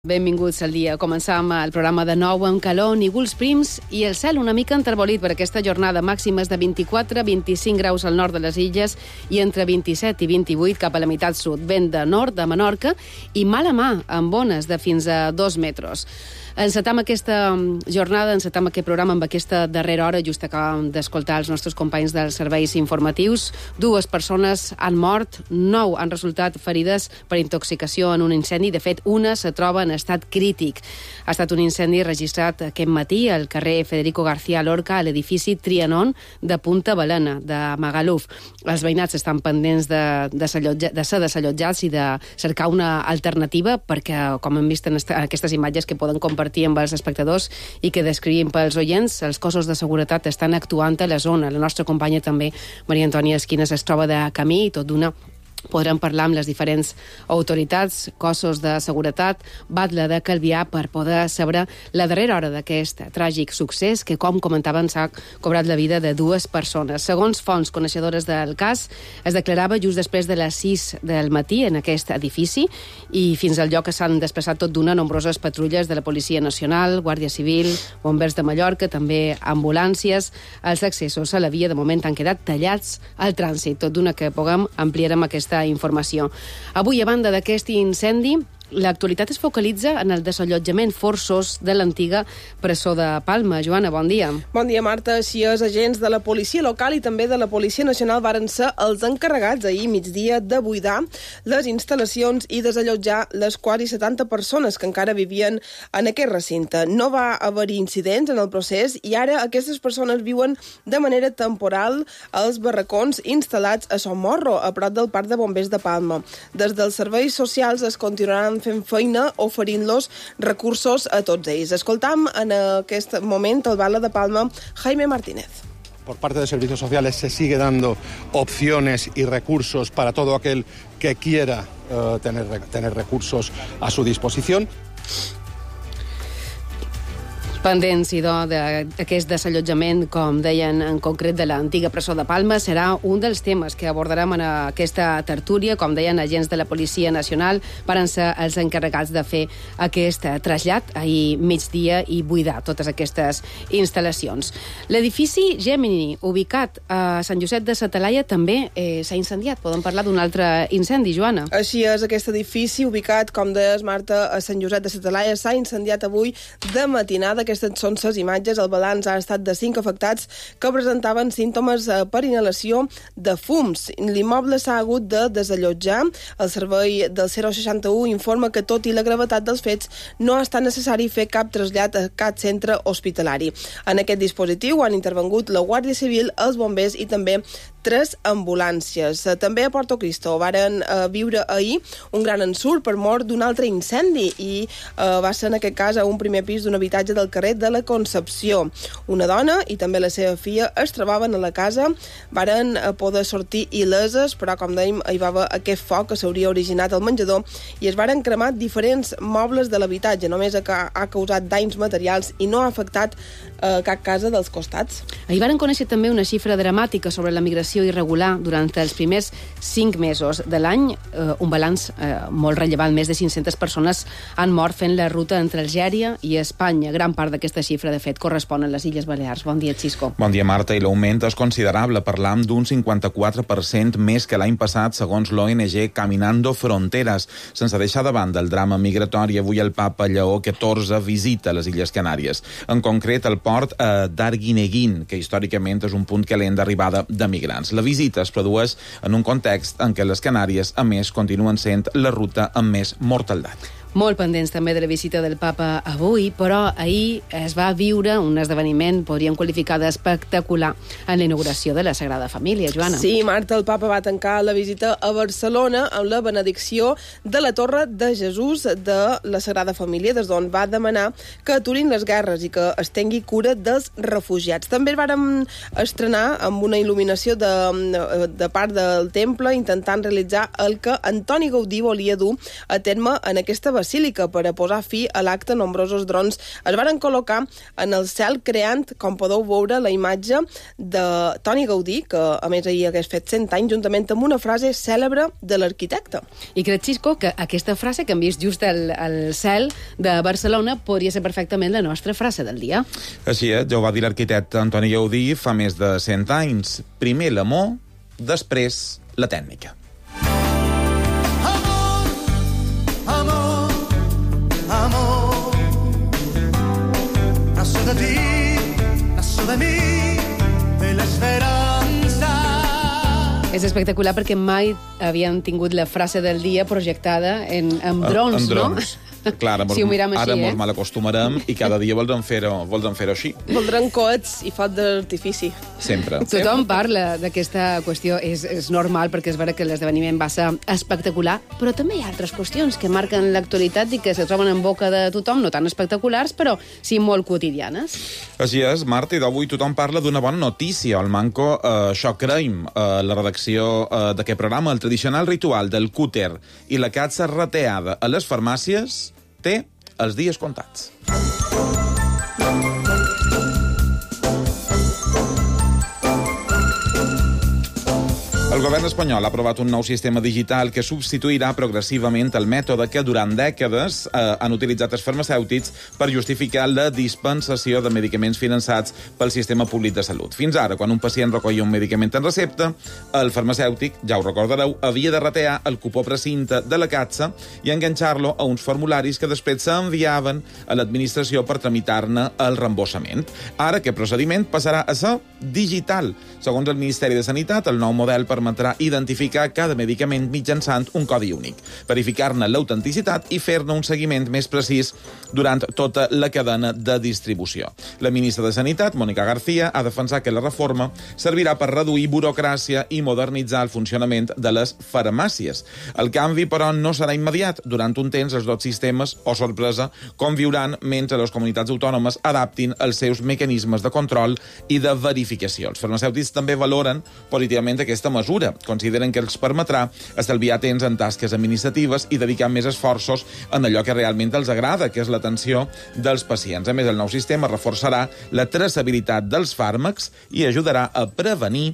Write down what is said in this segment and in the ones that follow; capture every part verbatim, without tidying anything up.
Benvinguts al dia. Començam el programa de nou amb calor, núvols prims i el cel una mica enterbolit per aquesta jornada. Màximes de vint-i-quatre a vint-i-cinc graus al nord de les illes i entre vint-i-set i vint-i-vuit cap a la meitat sud. Vent de nord de Menorca i mala mà amb ones de fins a dos metres. Encetam aquesta jornada, encetam aquest programa amb aquesta darrera hora. Just acabem d'escoltar els nostres companys dels serveis informatius. Dues persones han mort, nou han resultat ferides per intoxicació en un incendi. De fet, una se troba en estat crític. Ha estat un incendi registrat aquest matí al carrer Federico García Lorca, a l'edifici Trianon de Punta Balena, de Magaluf. Els veïnats estan pendents de, de, de ser desallotjats i de cercar una alternativa perquè, com hem vist en aquestes imatges que poden compartir amb els espectadors i que descrivim pels oients, els cossos de seguretat estan actuant a la zona. La nostra companya també, Maria Antònia Esquines, es troba de camí i tot d'una podrem parlar amb les diferents autoritats, cossos de seguretat, Batlle de Calvià, per poder saber la darrera hora d'aquest tràgic succés que, com comentaven, s'ha cobrat la vida de dues persones. Segons fonts coneixedores del cas, es declarava just després de les sis del matí en aquest edifici i fins al lloc que s'han desplaçat tot d'una nombroses patrulles de la Policia Nacional, Guàrdia Civil, Bombers de Mallorca, també ambulàncies. Els accessos a la via de moment han quedat tallats al trànsit, tot d'una que puguem ampliar amb aquesta informació. Avui, a banda d'aquest incendi, l'actualitat es focalitza en el desallotjament forçós de l'antiga presó de Palma. Joana, bon dia. Bon dia, Marta. Així és, agents de la policia local i també de la Policia Nacional varen ser els encarregats ahir migdia de buidar les instal·lacions i desallotjar les quasi setanta persones que encara vivien en aquest recinte. No va haver-hi incidents en el procés i ara aquestes persones viuen de manera temporal als barracons instal·lats a Somorro, a prop del Parc de Bombers de Palma. Des dels serveis socials es continuaran fent feina oferint-los recursos a tots ells. Escoltam en aquest moment el batlle de Palma, Jaime Martínez. Por parte de Servicios Sociales se sigue dando opciones y recursos para todo aquel que quiera uh, tener, tener recursos a su disposición. Pendents, idò, d'aquest desallotjament, com deien en concret, de l'antiga presó de Palma, serà un dels temes que abordarem en aquesta tertúlia. Com deien, agents de la Policia Nacional varen ser els encarregats de fer aquest trasllat ahir migdia i buidar totes aquestes instal·lacions. L'edifici Gemini, ubicat a Sant Josep de sa Talaia, també eh, s'ha incendiat. Podem parlar d'un altre incendi, Joana? Així és, aquest edifici, ubicat, com deies, Marta, a Sant Josep de sa Talaia, s'ha incendiat avui de matinada. Aquestes són les imatges. El balanç ha estat de cinc afectats que presentaven símptomes per inhalació de fums. L'immoble s'ha hagut de desallotjar. El servei del zero seixanta u informa que, tot i la gravetat dels fets, no ha estat necessari fer cap trasllat a cap centre hospitalari. En aquest dispositiu han intervengut la Guàrdia Civil, els bombers i també tres ambulàncies. També a Porto Cristo varen eh, viure ahir un gran ensurt per mort d'un altre incendi i eh, va ser en aquest cas a un primer pis d'un habitatge del carrer de la Concepció. Una dona i també la seva filla es trobaven a la casa, varen eh, poder sortir il·leses, però com dèiem hi va haver aquest foc que s'hauria originat al menjador i es varen cremar diferents mobles de l'habitatge. Només ha, ha causat danys materials i no ha afectat eh, cap casa dels costats. Ahir varen conèixer també una xifra dramàtica sobre la migració irregular durant els primers cinc mesos de l'any, eh, un balanç eh, molt rellevant. Més de cinc-centes persones han mort fent la ruta entre Algèria i Espanya. Gran part d'aquesta xifra, de fet, correspon a les Illes Balears. Bon dia, Xisco. Bon dia, Marta. I l'augment és considerable. Parlam d'un cinquanta-quatre per cent més que l'any passat, segons l'O N G Caminando Fronteras. Sense deixar de banda el drama migratori, avui el papa Lleó catorze visita les Illes Canàries. En concret, el port eh, d'Arguineguín, que històricament és un punt calent d'arribada de migrants. La visita es produeix en un context en què les Canàries, a més, continuen sent la ruta amb més mortaldat. Molt pendents també de la visita del papa avui, però ahir es va viure un esdeveniment, podríem qualificar d'espectacular, en la inauguració de la Sagrada Família. Joana. Sí, Marta, el papa va tancar la visita a Barcelona amb la benedicció de la Torre de Jesús de la Sagrada Família, des d'on va demanar que aturin les guerres i que es tingui cura dels refugiats. També vàrem estrenar amb una il·luminació de, de part del temple, intentant realitzar el que Antoni Gaudí volia dur a terme en aquesta Basílica per a posar fi a l'acte. Nombrosos drons es varen col·locar en el cel, creant, com podeu veure, la imatge de Toni Gaudí, que a més ahir hagués fet cent anys, juntament amb una frase cèlebre de l'arquitecte. I crec, Xisco, que aquesta frase que hem vist just al, al cel de Barcelona podria ser perfectament la nostra frase del dia. Així és, ja ho va dir l'arquitecte Antoni Gaudí fa més de cent anys. Primer l'amor, després la tècnica. Amor, nació de ti, nació de mi, de la esperanza. És espectacular perquè mai havien tingut la frase del dia projectada en, en drons, en drons. no? Clar, ara, si ho miram així, ara eh? mos mal acostumarem i cada dia voldrem fer-ho voldrem fer-ho així. Voldran coets i foc d'artifici. Sempre. Tothom parla d'aquesta qüestió, és, és normal perquè és vera que l'esdeveniment va ser espectacular, però també hi ha altres qüestions que marquen l'actualitat i que se troben en boca de tothom, no tan espectaculars, però sí molt quotidianes. Així és, Marta, i d'avui tothom parla d'una bona notícia. El Manco, eh, això creiem, eh, la redacció eh, d'aquest programa, el tradicional ritual del cúter i la catxa rateada a les farmàcies té els dies comptats. El govern espanyol ha aprovat un nou sistema digital que substituirà progressivament el mètode que durant dècades eh, han utilitzat els farmacèutics per justificar la dispensació de medicaments finançats pel sistema públic de salut. Fins ara, quan un pacient recollia un medicament en recepta, el farmacèutic, ja ho recordareu, havia de ratear el cupó precinte de la catxa i enganxar-lo a uns formularis que després s'enviaven a l'administració per tramitar-ne el reemborsament. Ara aquest procediment passarà a ser digital. Segons el Ministeri de Sanitat, el nou model permetrà identificar cada medicament mitjançant un codi únic, verificar-ne l'autenticitat i fer-ne un seguiment més precís durant tota la cadena de distribució. La ministra de Sanitat, Mónica García, ha defensat que la reforma servirà per reduir burocràcia i modernitzar el funcionament de les farmàcies. El canvi, però, no serà immediat. Durant un temps, els dos sistemes, o sorpresa, conviuran mentre les comunitats autònomes adaptin els seus mecanismes de control i de verificació. Els farmacèutics també valoren positivament aquesta mesura. Consideren que els permetrà estalviar temps en tasques administratives i dedicar més esforços en allò que realment els agrada, que és l'atenció dels pacients. A més, el nou sistema reforçarà la traçabilitat dels fàrmacs i ajudarà a prevenir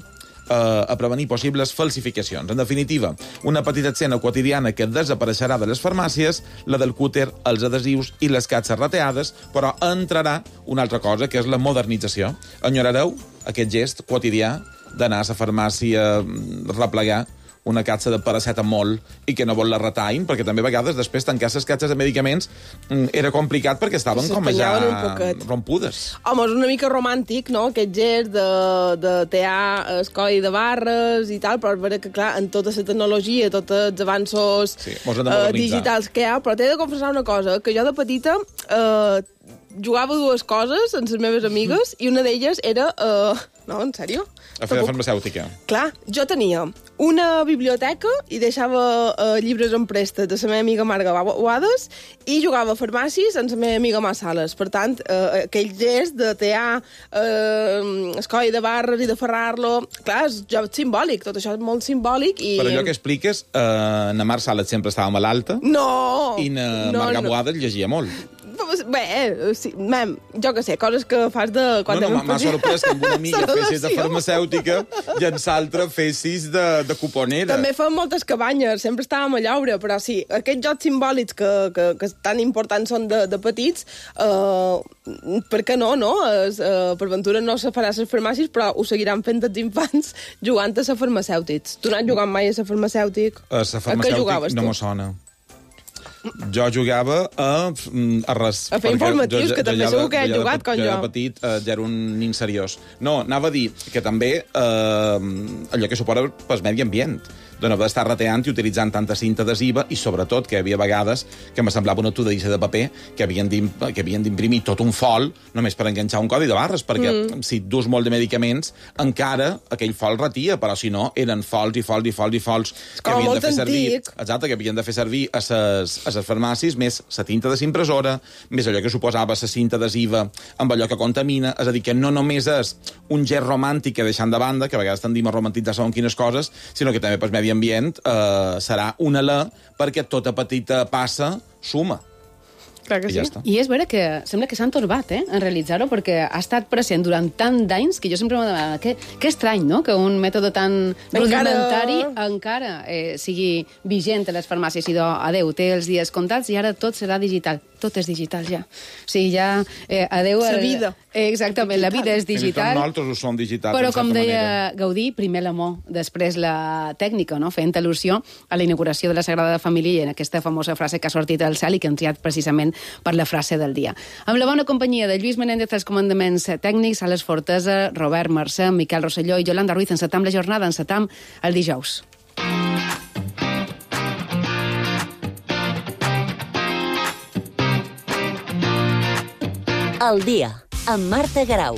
a prevenir possibles falsificacions. En definitiva, una petita escena quotidiana que desapareixerà de les farmàcies, la del cúter, els adhesius i les catxes rateades, però entrarà una altra cosa, que és la modernització. Enyorareu aquest gest quotidià d'anar a la farmàcia a replegar una catxa de paracetamol i que no vol la retaïn, perquè també a vegades després tancar les catxes de medicaments era complicat perquè estaven com ja rompudes. Home, és una mica romàntic, no?, aquest gest de, de tear el codi de barres i tal, però és vera que, clar, en tota la tecnologia, tots els avanços sí, uh, digitals que hi ha, però t'he de confessar una cosa, que jo de petita uh, jugava dues coses amb les meves amigues i una d'elles era... Uh, no, en sèrio? A fer de farmacèutica. Clar, jo tenia una biblioteca i deixava uh, llibres en préstec de la meva amiga Marga Boades i jugava a farmàcies amb la meva amiga Massales. Per tant, uh, aquell gest de tear uh, el coll de barres i de ferrar-lo... Clar, és joc simbòlic, tot això és molt simbòlic i... Per allò que expliques, uh, na Mar Sales sempre estava malalta. No! I na no, Marga no. Boades llegia molt. Bé, sí, mem, jo que sé, coses que fas de... Quan no, no, m'ha sorprès que amb una amiga fessis de farmacèutica i en l'altra fessis de, de cuponera. També fem moltes cabanyes, sempre estàvem a llaure, però sí, aquests jocs simbòlics que, que, que tan importants són de, de petits, eh, per què no, no? Es, eh, per ventura no se farà a les farmàcies, però ho seguiran fent els infants jugant a les farmacèutics. Tu no has jugat mai a la farmacèutic? A la farmacèutic no m'ho sona. Jo jugava a, a res. A fer informatius, jo, que també segur que has jugat, com jo. Jo era petit, eh, ja era un nin seriós. No, anava a dir que també eh, allò que suposa pel medi ambient. De no d'estar rateant i utilitzant tanta cinta adhesiva i, sobretot, que hi havia vegades que me semblava una tudadissa de paper que havien d'imprimir tot un fol només per enganxar un codi de barres, perquè mm. si dus molt de medicaments, encara aquell fol ratia, però si no, eren fols i fols i fols i fols que havien de fer servir, exacte, que havien de fer servir a les a les farmàcies, més la tinta de l'impressora, més allò que suposava la cinta adhesiva amb allò que contamina, és a dir, que no només és un gest romàntic que deixant de banda, que a vegades tendim a romantitzar segons quines coses, sinó que també pel medi Medi Ambient eh, serà una L, perquè tota petita passa suma. Clar que I sí. ja està. I és vera que sembla que s'han torbat, eh, en realitzar-ho, perquè ha estat present durant tant d'anys que jo sempre m'he demanat que, que estrany, no?, que un mètode tan rudimentari encara eh, sigui vigent a les farmàcies. I do, adeu, té els dies comptats i ara tot serà digital. Tot és digital, ja. O sigui, ja... Eh, adeu... La vida. Eh, exactament, digital. La vida és digital. Fins i tot nosaltres ho som digitals, però, en certa com deia manera. Gaudí, primer l'amor, després la tècnica, no?, fent al·lusió a la inauguració de la Sagrada Família i en aquesta famosa frase que ha sortit al cel i que hem triat precisament per la frase del dia. Amb la bona companyia de Lluís Menéndez als comandaments tècnics, Ales Fortesa, Robert Mercè, Miquel Rosselló i Yolanda Ruiz. Encetam la jornada, encetam el dijous. El dia, amb Marta Garau.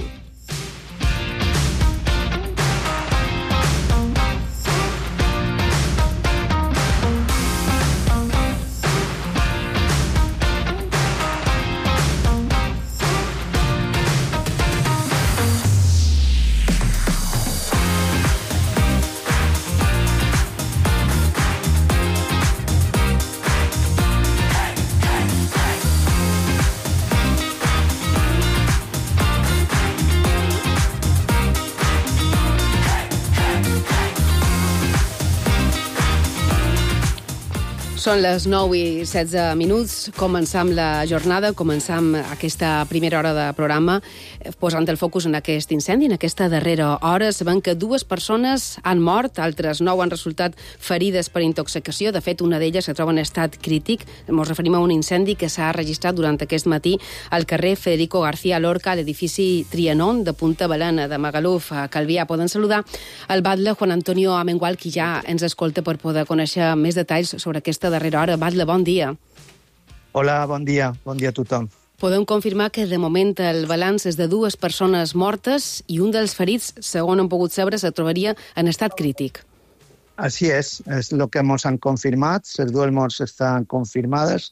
Són les nou i setze minuts, començam la jornada, començam aquesta primera hora de programa posant el focus en aquest incendi, en aquesta darrera hora, sabent que dues persones han mort, altres nou han resultat ferides per intoxicació. De fet, una d'elles se troba en estat crític. Ens referim a un incendi que s'ha registrat durant aquest matí al carrer Federico García Lorca, a l'edifici Trianon de Punta Balena, de Magaluf, a Calvià. Poden saludar el batlle Juan Antonio Amengual, qui ja ens escolta per poder conèixer més detalls sobre aquesta darrera hora. Batlle, bon dia. Hola, bon dia. Bon dia a tothom. Podem confirmar que de moment el balanç és de dues persones mortes i un dels ferits, segons hem pogut saber, se trobaria en estat crític. Así es, es lo que hemos han confirmat. Les dues morts estan confirmades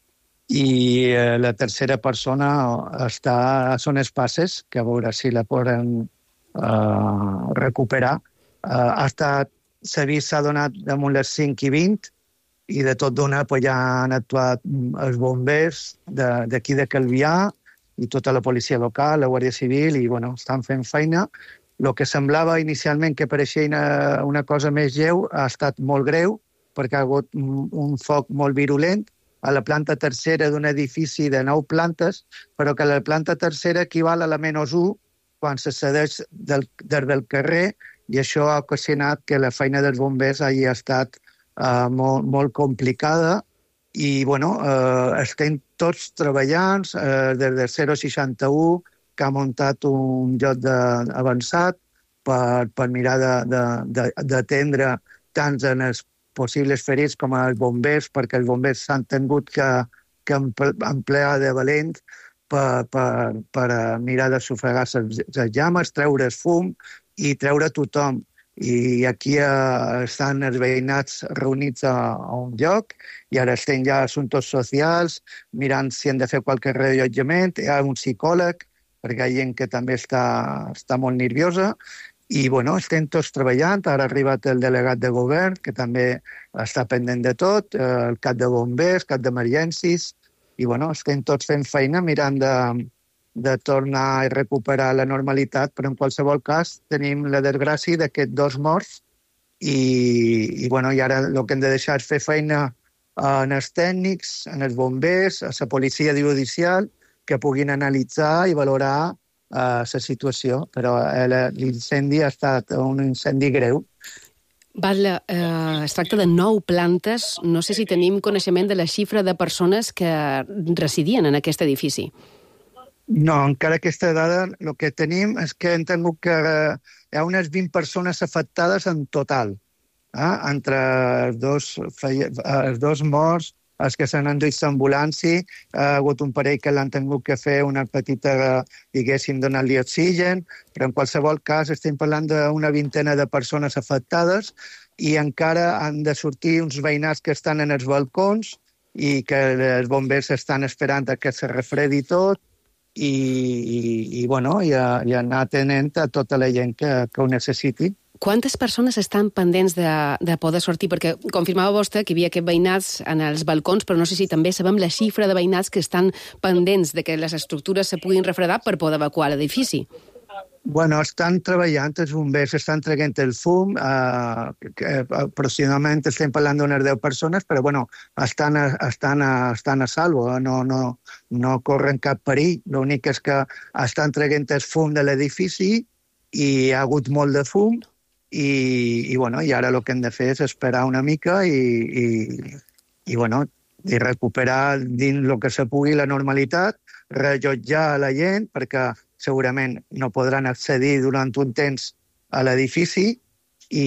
i eh, la tercera persona està a zones passes, que a veure si la poden eh, recuperar. Eh, ha estat, s'avís s'ha donat damunt les cinc i vint i de tot d'una pues, ja han actuat els bombers d'aquí de, de Calvià i tota la policia local, la Guàrdia Civil, i bueno, estan fent feina. El que semblava inicialment que pareixia una, una cosa més lleu ha estat molt greu, perquè ha hagut un, un foc molt virulent a la planta tercera d'un edifici de nou plantes, però que la planta tercera equival a la menys u quan se cedeix del, des del carrer, i això ha ocasionat que la feina dels bombers hagi estat Uh, molt, molt complicada i, bueno, uh, estem tots treballant uh, des del zero seixanta-u, que ha muntat un lloc de, avançat per, per mirar d'atendre tant en els possibles ferits com als bombers, perquè els bombers s'han tingut que, que emplear de valent per, per, per mirar de sufragar les, les llames, treure el fum i treure tothom. I aquí eh, estan els veïnats reunits a, a un lloc i ara estem ja assumptes socials, mirant si han de fer qualque reallotjament. Hi ha un psicòleg, perquè hi ha gent que també està, està molt nerviosa. I, bueno, estem tots treballant. Ara ha arribat el delegat de govern, que també està pendent de tot, eh, el cap de bombers, cap d'emergències. I, bueno, estem tots fent feina mirant de... de tornar a recuperar la normalitat, però en qualsevol cas tenim la desgràcia d'aquests dos morts i, i, bueno, i ara el que hem de deixar és fer feina en els tècnics, en els bombers, a la policia judicial, que puguin analitzar i valorar uh, la situació. Però l'incendi ha estat un incendi greu. Batlle, eh, es tracta de nou plantes. No sé si tenim coneixement de la xifra de persones que residien en aquest edifici. No, encara aquesta dada, el que tenim és que hem tingut que hi ha unes vint persones afectades en total, eh? Entre els dos, els dos morts, els que s'han enduit l'ambulància, ha hagut un parell que l'han tingut que fer una petita, diguéssim, donar-li oxigen, però en qualsevol cas estem parlant d'una vintena de persones afectades i encara han de sortir uns veïnats que estan en els balcons i que els bombers estan esperant que se refredi tot, I, i, i, bueno, i, a, i anar atenent a tota la gent que, que ho necessiti. Quantes persones estan pendents de, de poder sortir? Perquè confirmava vostè que hi havia aquests veïnats en els balcons, però no sé si també sabem la xifra de veïnats que estan pendents de que les estructures se puguin refredar per poder evacuar l'edifici. Bueno, estan treballant, els bombers estan traient el fum, eh, que aproximadament estem parlant d'unes deu persones, però bueno, estan a, estan a, estan a salvo, eh? no, no, no corren cap perill. L'únic és que estan traient el fum de l'edifici i hi ha hagut molt de fum i, i, bueno, i ara el que hem de fer és esperar una mica i, i, i, bueno, i recuperar dins el que se pugui la normalitat, rellotjar la gent, perquè segurament no podran accedir durant un temps a l'edifici i,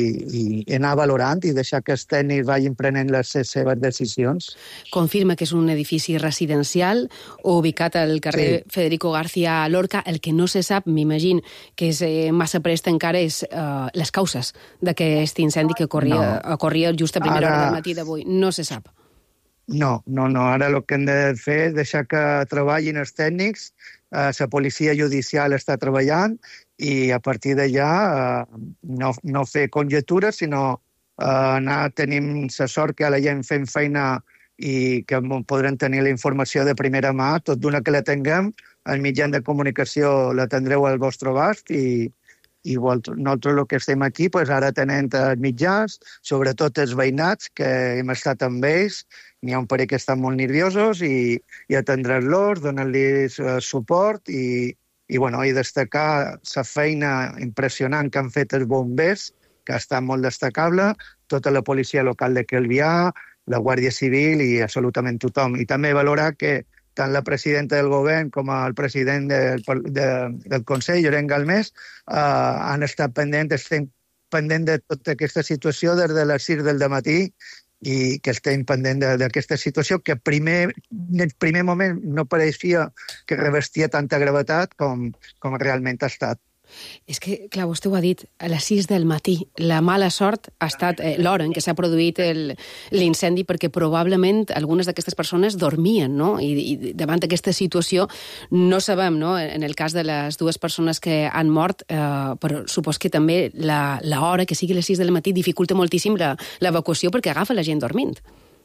i anar valorant i deixar que els tècnics vagin prenent les seves decisions. Confirma que és un edifici residencial ubicat al carrer sí. Federico García Lorca. El que no se sap, m'imagino, que és eh, massa prest encara, és eh, les causes d'aquest incendi que ocorria, no. ocorria just a primera Ara... hora del matí d'avui. No se sap. No, no, no. Ara el que hem de fer és deixar que treballin els tècnics, eh, la policia judicial està treballant i a partir d'allà eh, no, no fer conjectures, sinó eh, anar tenint la sort que la gent fent feina i que podrem tenir la informació de primera mà, tot d'una que la tinguem, el mitjà de comunicació la tindreu al vostre abast i, i nosaltres el que estem aquí, pues, ara tenint els mitjans, sobretot els veïnats, que hem estat amb ells. N'hi ha un parell que estan molt nerviosos i, i atendre'ls, donar-los uh, suport i, i, bueno, i destacar la feina impressionant que han fet els bombers, que ha estat molt destacable, tota la policia local de Calvià, la Guàrdia Civil i absolutament tothom. I també valorar que tant la presidenta del govern com el president del, de, del Consell, Llorenç Galmés, eh, han estat pendents, estem pendents de tota aquesta situació des de les sis del dematí i que estem pendents d'aquesta situació que primer, en el primer moment no pareixia que revestia tanta gravetat com, com realment ha estat. És que, clar, vostè ho ha dit, a les sis del matí. La mala sort ha estat eh, l'hora en què s'ha produït l'incendi, perquè probablement algunes d'aquestes persones dormien, no? I, i davant d'aquesta situació no sabem, no?, en el cas de les dues persones que han mort, eh, però supos que també l'hora, que sigui les sis del matí, dificulta moltíssim l'evacuació perquè agafa la gent dormint.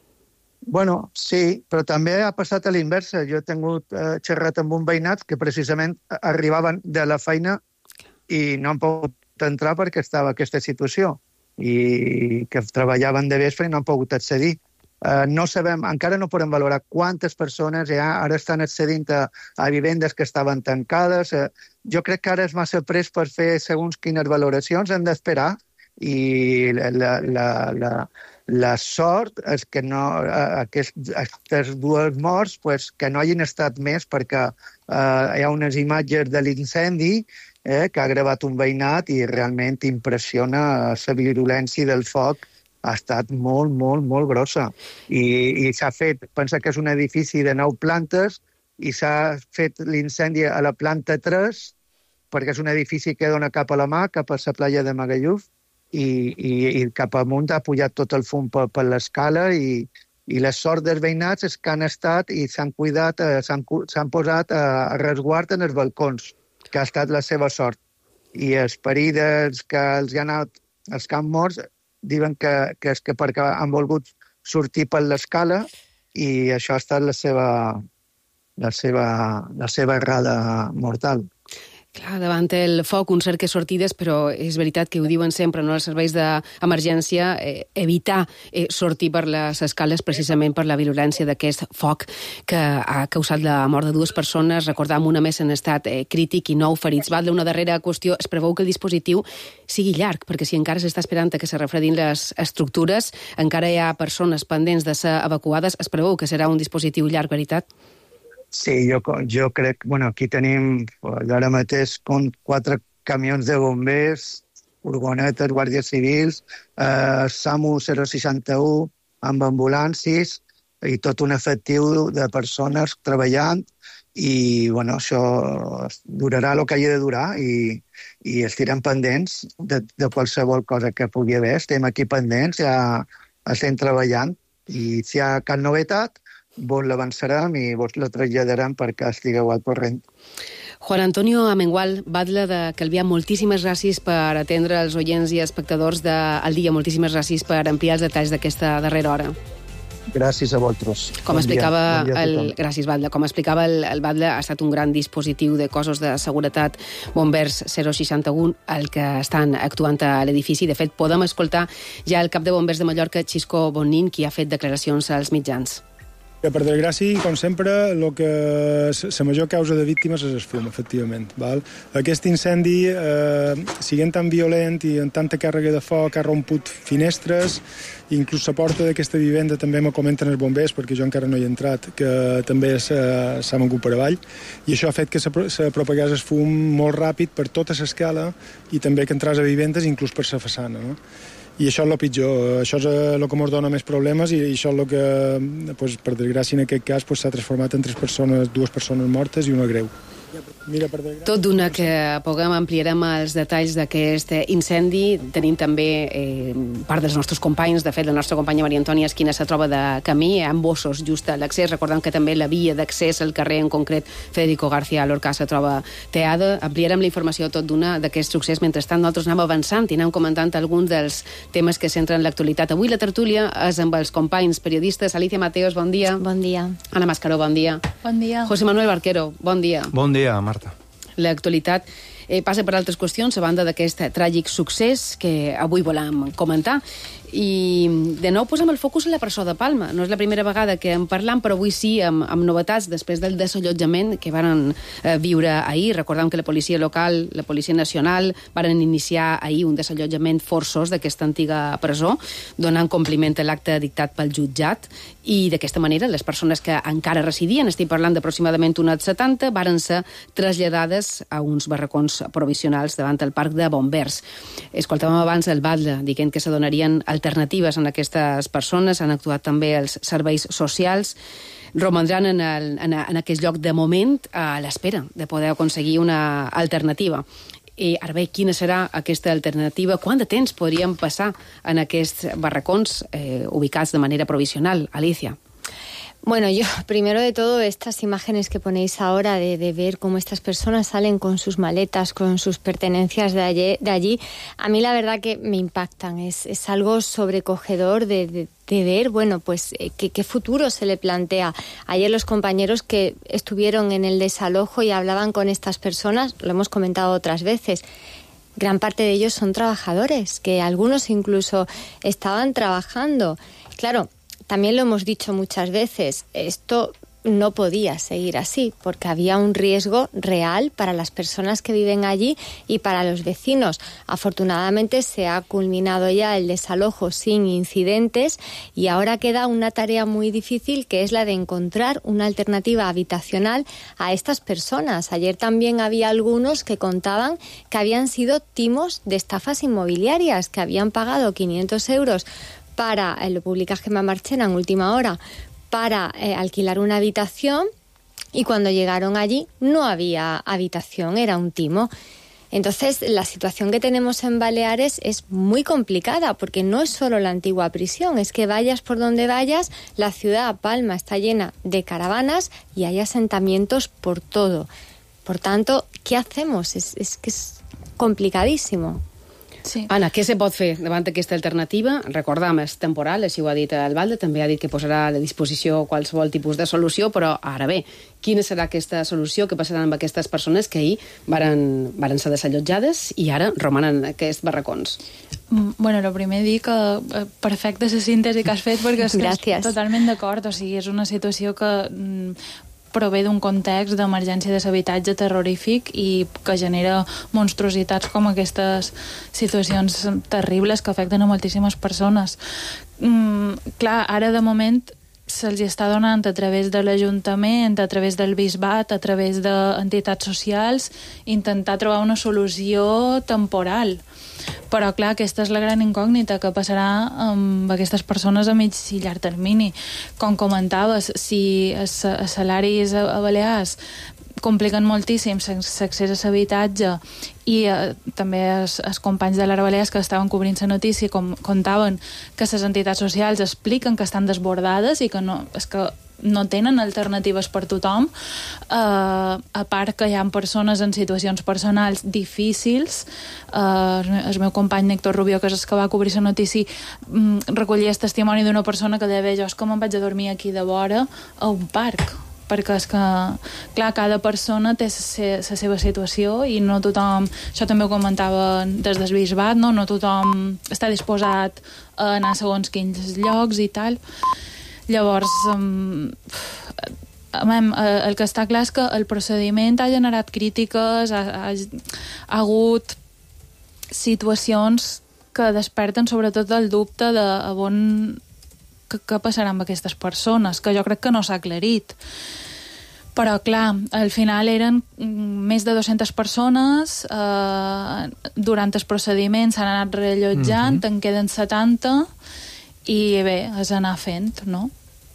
Bueno, sí, però també ha passat a l'inversa. Jo he tingut eh, xerrat amb un veïnat que precisament arribaven de la feina i no han pogut entrar perquè estava aquesta situació i que treballaven de vespre i no han pogut accedir. Uh, no sabem, encara no podem valorar quantes persones ja ara estan accedint a, a vivendes que estaven tancades. Uh, jo crec que ara és massa pres per fer segons quines valoracions, hem d'esperar i la, la, la, la, la sort és que no, aquest, aquestes dues morts pues, que no hagin estat més perquè uh, hi ha unes imatges de l'incendi Eh, que ha gravat un veïnat i realment impressiona la virulència del foc. Ha estat molt, molt, molt grossa. I, i s'ha fet, pensa que és un edifici de nou plantes i s'ha fet l'incendi a la planta tres perquè és un edifici que dona cap a la mar, cap a la platja de Magalluf i, i, i cap amunt ha pujat tot el fum per, per l'escala i, i la sort dels veïnats és que han estat i s'han cuidat, eh, s'han posat a, a resguard en els balcons, que ha estat la seva sort. I els perills que els han anat, els que han morts, diuen que, que és que perquè han volgut sortir per l'escala i això ha estat la seva, la seva, la seva errada mortal. Clar, davant el foc, un cerca sortides, però és veritat que ho diuen sempre, no?, els serveis d'emergència, eh, evitar eh, sortir per les escales precisament per la virulència d'aquest foc que ha causat la mort de dues persones, recordam una més en estat eh, crític i nou ferits. Val, una darrera qüestió, es preveu que el dispositiu sigui llarg, perquè si encara s'està esperant que se refredin les estructures, encara hi ha persones pendents de ser evacuades, es preveu que serà un dispositiu llarg, veritat? Sí, jo, jo crec... Bueno, aquí tenim ara mateix com quatre camions de bombers, furgonetes, guàrdies civils, eh, SAMU zero seixanta-u amb ambulàncies i tot un efectiu de persones treballant i, bueno, això durarà el que hagi de durar i, i estirem pendents de, de qualsevol cosa que pugui haver. Estem aquí pendents, ja estem treballant i si hi ha cap novetat vos l'avançarem i vos la traslladarem perquè estigueu al corrent. Juan Antonio Amengual, batlle de Calvià, moltíssimes gràcies per atendre els oients i espectadors del dia. Moltíssimes gràcies per ampliar els detalls d'aquesta darrera hora. Gràcies a vosaltres. Com bon explicava dia. Bon dia el, gràcies, batlle. Com explicava el, el batlle, ha estat un gran dispositiu de cossos de seguretat bombers zero seixanta u el que estan actuant a l'edifici. De fet, podem escoltar ja el cap de bombers de Mallorca, Xisco Bonin, qui ha fet declaracions als mitjans. Per desgràcia, com sempre, lo que la major causa de víctimes és el fum, efectivament. Val? Aquest incendi, eh, siguent tan violent i amb tanta càrrega de foc, ha romput finestres, inclús la porta d'aquesta vivenda també me comenten els bombers, perquè jo encara no hi he entrat, que també s'ha mogut per avall, i això ha fet que se propagés el fum molt ràpid per tota l'escala i també que entràs a vivendes, inclús per la façana, no? I això és el pitjor, això és el que ens dona més problemes i això és el que, pues, per desgràcia, en aquest cas s'ha transformat en tres persones, dues persones mortes i una greu. Mira, per tot d'una que puguem ampliarem els detalls d'aquest incendi. Tenim també eh, part dels nostres companys, de fet la nostra companya Maria Antònia Esquina se troba de camí, amb bossos just a l'accés. Recordem que també la via d'accés al carrer, en concret Federico García Lorca, se troba teada. Ampliarem la informació tot d'una d'aquest succés. Mentrestant, nosaltres anem avançant i anem comentant alguns dels temes que centren l'actualitat. Avui la tertúlia és amb els companys periodistes. Alicia Mateos, bon dia. Bon dia. Ana Mascaró, bon dia. Bon dia. José Manuel Barquero, bon dia. Bon dia, Marta. L'actualitat eh, passa per altres qüestions a banda d'aquest tràgic succés que avui volem comentar. I de nou posem el focus en la presó de Palma. No és la primera vegada que en parlam, però avui sí, amb, amb novetats després del desallotjament que varen eh, viure ahir. Recordem que la policia local, la policia nacional, varen iniciar ahir un desallotjament forçós d'aquesta antiga presó, donant compliment a l'acte dictat pel jutjat, i d'aquesta manera les persones que encara residien, estic parlant d'aproximadament unes setanta, varen ser traslladades a uns barracons provisionals davant el parc de bombers. Escoltàvem abans el batlle dient que se donarien alternatives en aquestes persones, han actuat també els serveis socials, romandran en, el, en, en aquest lloc de moment a l'espera de poder aconseguir una alternativa. I ara bé, quina serà aquesta alternativa? Quant de temps podríem passar en aquests barracons eh, ubicats de manera provisional? Alicia. Bueno, yo, primero de todo, estas imágenes que ponéis ahora de, de ver cómo estas personas salen con sus maletas, con sus pertenencias de allí, de allí a mí la verdad que me impactan. Es, es algo sobrecogedor de, de, de ver, bueno, pues eh, qué, qué futuro se le plantea. Ayer los compañeros que estuvieron en el desalojo y hablaban con estas personas, lo hemos comentado otras veces, gran parte de ellos son trabajadores, que algunos incluso estaban trabajando. Claro, también lo hemos dicho muchas veces, esto no podía seguir así, porque había un riesgo real para las personas que viven allí y para los vecinos. Afortunadamente se ha culminado ya el desalojo sin incidentes y ahora queda una tarea muy difícil, que es la de encontrar una alternativa habitacional a estas personas. Ayer también había algunos que contaban que habían sido timos de estafas inmobiliarias, que habían pagado quinientos euros para, eh, lo publica Gemma Marchena en última hora, para eh, alquilar una habitación, y cuando llegaron allí no había habitación, era un timo. Entonces, la situación que tenemos en Baleares es muy complicada, porque no es solo la antigua prisión, es que vayas por donde vayas, la ciudad, Palma, está llena de caravanas y hay asentamientos por todo. Por tanto, ¿qué hacemos? Es, es que es complicadísimo. Sí. Anna, què se pot fer davant d'aquesta alternativa? Recordam, és temporal, així ho ha dit el Balde, també ha dit que posarà a la disposició qualsevol tipus de solució, però ara bé, quina serà aquesta solució? Què passarà amb aquestes persones que ahir varen, varen ser desallotjades i ara romanen aquests barracons? Bueno, el primer dir que eh, perfecta la síntesi que has fet, perquè és que totalment d'acord, o sigui, és una situació que mm, prové d'un context d'emergència de l'habitatge terrorífic i que genera monstruositats com aquestes situacions terribles que afecten a moltíssimes persones. Mm, clar, ara de moment se'ls està donant a través de l'Ajuntament, a través del Bisbat, a través d'entitats socials, intentar trobar una solució temporal. Però, clar, aquesta és la gran incògnita que passarà amb aquestes persones a mig i llarg termini. Com comentaves, si els salaris a Balears compliquen moltíssim l'accés a l'habitatge i eh, també els, els companys de l'Ara Balears que estaven cobrint la notícia com, contaven que les entitats socials expliquen que estan desbordades i que no, és que no tenen alternatives per tothom, eh, a part que hi ha persones en situacions personals difícils. Eh, el meu company Héctor Rubio, que és el que va cobrir la notícia, recollia el testimoni d'una persona que deia, jo és com em vaig a dormir aquí de vora a un parc, perquè és que, clar, cada persona té la seva situació i no tothom, això també ho comentava des del bisbat, no, no tothom està disposat a anar segons quins llocs i tal. Llavors, um, el que està clar és que el procediment ha generat crítiques, ha, ha, ha hagut situacions que desperten sobretot el dubte de a on, què passarà amb aquestes persones, que jo crec que no s'ha aclarit. Però, clar, al final eren més de dues-centes persones, eh, durant el procediment s'han anat rellotjant, mm-hmm. en queden setanta, i bé, és anar fent, no?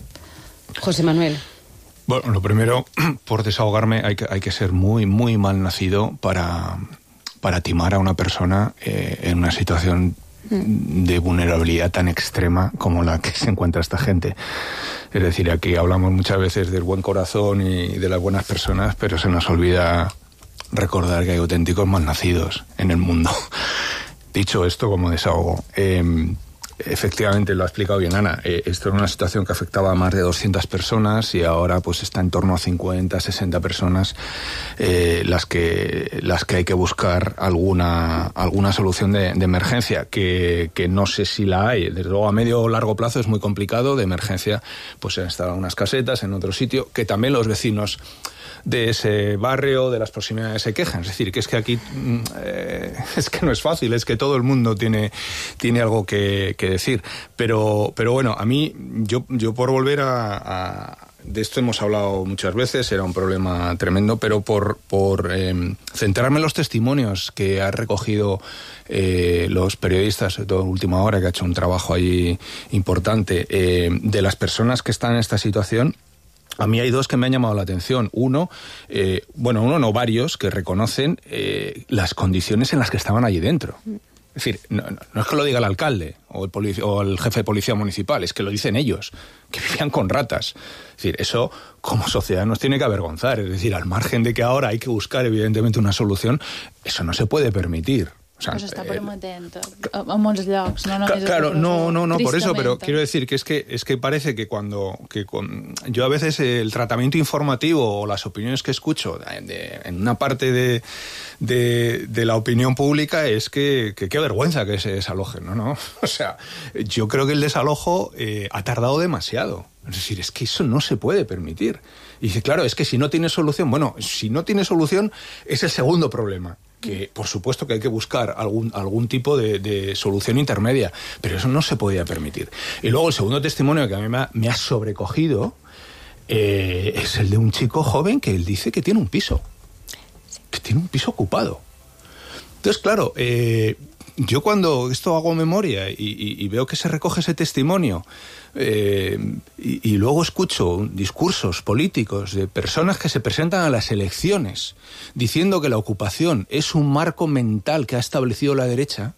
José Manuel. Bueno, lo primero, por desahogarme, hay que, hay que ser muy, muy mal nacido para, para timar a una persona eh, en una situación de vulnerabilidad tan extrema como la que se encuentra esta gente. Es decir, aquí hablamos muchas veces del buen corazón y de las buenas personas, pero se nos olvida recordar que hay auténticos malnacidos en el mundo. Dicho esto, como desahogo, eh, efectivamente lo ha explicado bien Ana, eh, esto era una situación que afectaba a más de doscientas personas y ahora pues está en torno a cincuenta, sesenta personas eh, las que las que hay que buscar alguna alguna solución de, de emergencia, que, que no sé si la hay. Desde luego a medio o largo plazo es muy complicado. De emergencia pues se han instalado unas casetas en otro sitio, que también los vecinos de ese barrio, de las proximidades, se quejan. Es decir, que es que aquí eh, es que no es fácil, es que todo el mundo tiene, tiene algo que, que decir. Pero, pero bueno, a mí, yo, yo por volver a, a... De esto hemos hablado muchas veces, era un problema tremendo, pero por, por eh, centrarme en los testimonios que ha recogido eh, los periodistas, sobre todo Última Hora, que ha hecho un trabajo allí importante, eh, de las personas que están en esta situación. A mí hay dos que me han llamado la atención. Uno, eh, bueno, uno no, varios, que reconocen eh, las condiciones en las que estaban allí dentro. Es decir, no, no, no es que lo diga el alcalde o el, polic- o el jefe de policía municipal, es que lo dicen ellos, que vivían con ratas. Es decir, eso como sociedad nos tiene que avergonzar. Es decir, al margen de que ahora hay que buscar evidentemente una solución, eso no se puede permitir. O sea, pues està permetent a, a molts llocs, no només claro, no, no, no, por eso, pero tristemente. quiero decir que es que es que parece que cuando que con, yo a veces el tratamiento informativo o las opiniones que escucho de, de, en una parte de, de, de la opinión pública es que, que qué vergüenza que se desalojen, ¿no? ¿no? O sea, yo creo que el desalojo eh, ha tardado demasiado. Es decir, es que eso no se puede permitir. Y dice, claro, es que si no tiene solución, bueno, si no tiene solución es el segundo problema. Que por supuesto que hay que buscar algún, algún tipo de, de solución intermedia, pero eso no se podía permitir. Y luego el segundo testimonio que a mí me ha, me ha sobrecogido eh, es el de un chico joven que él dice que tiene un piso, que tiene un piso ocupado. Entonces, claro, eh, yo cuando esto hago memoria y, y, y veo que se recoge ese testimonio eh, y, y luego escucho discursos políticos de personas que se presentan a las elecciones diciendo que la ocupación es un marco mental que ha establecido la derecha,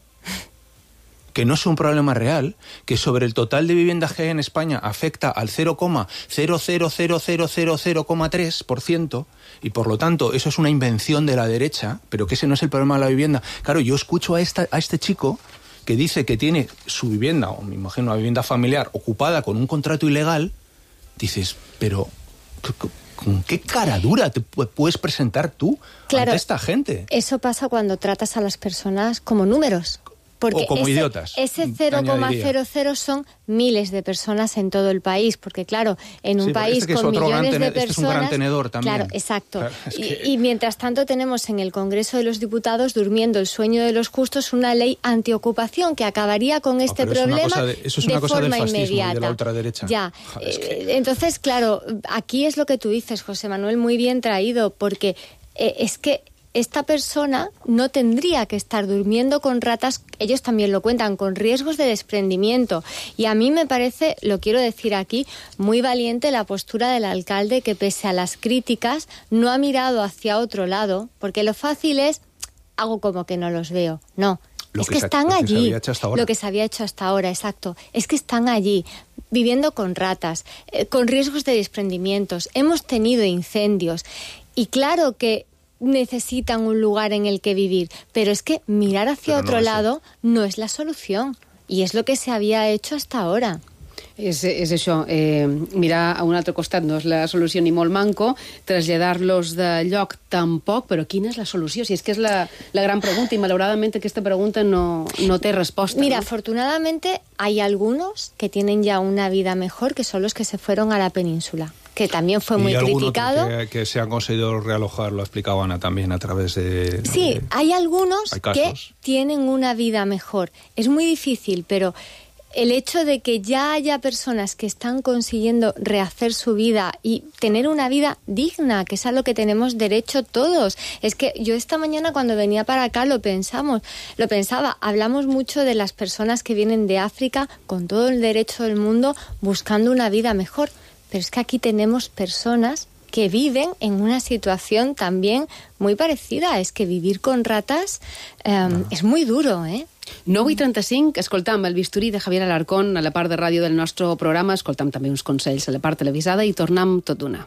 que no es un problema real, que sobre el total de viviendas que hay en España afecta al cero coma cero cero cero cero cero cero tres por ciento y por lo tanto eso es una invención de la derecha, pero que ese no es el problema de la vivienda. Claro, yo escucho a, esta, a este chico que dice que tiene su vivienda, o me imagino una vivienda familiar, ocupada con un contrato ilegal, dices, pero ¿con qué cara dura te puedes presentar tú claro, ante esta gente? Eso pasa cuando tratas a las personas como números. Porque o como ese, idiotas. Ese cero coma cero cero son miles de personas en todo el país, porque claro, en un sí, país este con millones gran, de este personas... es un gran tenedor también. Claro, exacto. Claro, es que... y, y mientras tanto tenemos en el Congreso de los Diputados durmiendo el sueño de los justos una ley antiocupación que acabaría con este no, problema de, eso es de una cosa forma del fascismo inmediata. Y de la ultraderecha. Ya. Joder, es que... eh, entonces, claro, aquí es lo que tú dices, José Manuel, muy bien traído, porque eh, es que esta persona no tendría que estar durmiendo con ratas, ellos también lo cuentan, con riesgos de desprendimiento. Y a mí me parece, lo quiero decir aquí, muy valiente la postura del alcalde, que pese a las críticas no ha mirado hacia otro lado, porque lo fácil es, hago como que no los veo. No. Lo es que, que se, están lo que allí, se había hecho hasta ahora. lo que se había hecho hasta ahora, exacto. Es que están allí, viviendo con ratas, eh, con riesgos de desprendimientos. Hemos tenido incendios y claro que necesitan un lugar en el que vivir, pero es que mirar hacia Pero otro no lado no es la solución y es lo que se había hecho hasta ahora. És, és això, eh, mirar a un altre costat no és la solució ni molt manco, traslladar-los de lloc tampoc, però quina és la solució? Si és que és la, la gran pregunta i malauradament aquesta pregunta no, no té resposta. Mira, ¿no? afortunadamente hay algunos que tienen ya una vida mejor, que son los que se fueron a la península, que también fue muy y criticado. Que, que se han conseguido realojar, lo explicaba Ana también a través de... Sí, de, hay algunos hay que tienen una vida mejor. Es muy difícil, pero el hecho de que ya haya personas que están consiguiendo rehacer su vida y tener una vida digna, que es a lo que tenemos derecho todos. Es que yo esta mañana cuando venía para acá lo pensamos, lo pensaba, hablamos mucho de las personas que vienen de África con todo el derecho del mundo buscando una vida mejor, pero es que aquí tenemos personas que viven en una situación también muy parecida. Es que vivir con ratas eh, no. es muy duro, ¿eh? nou i trenta-cinc, escoltam el bisturí de Javier Alarcón a la part de ràdio del nostre programa, escoltam també uns consells a la part televisada i tornem tot d'una.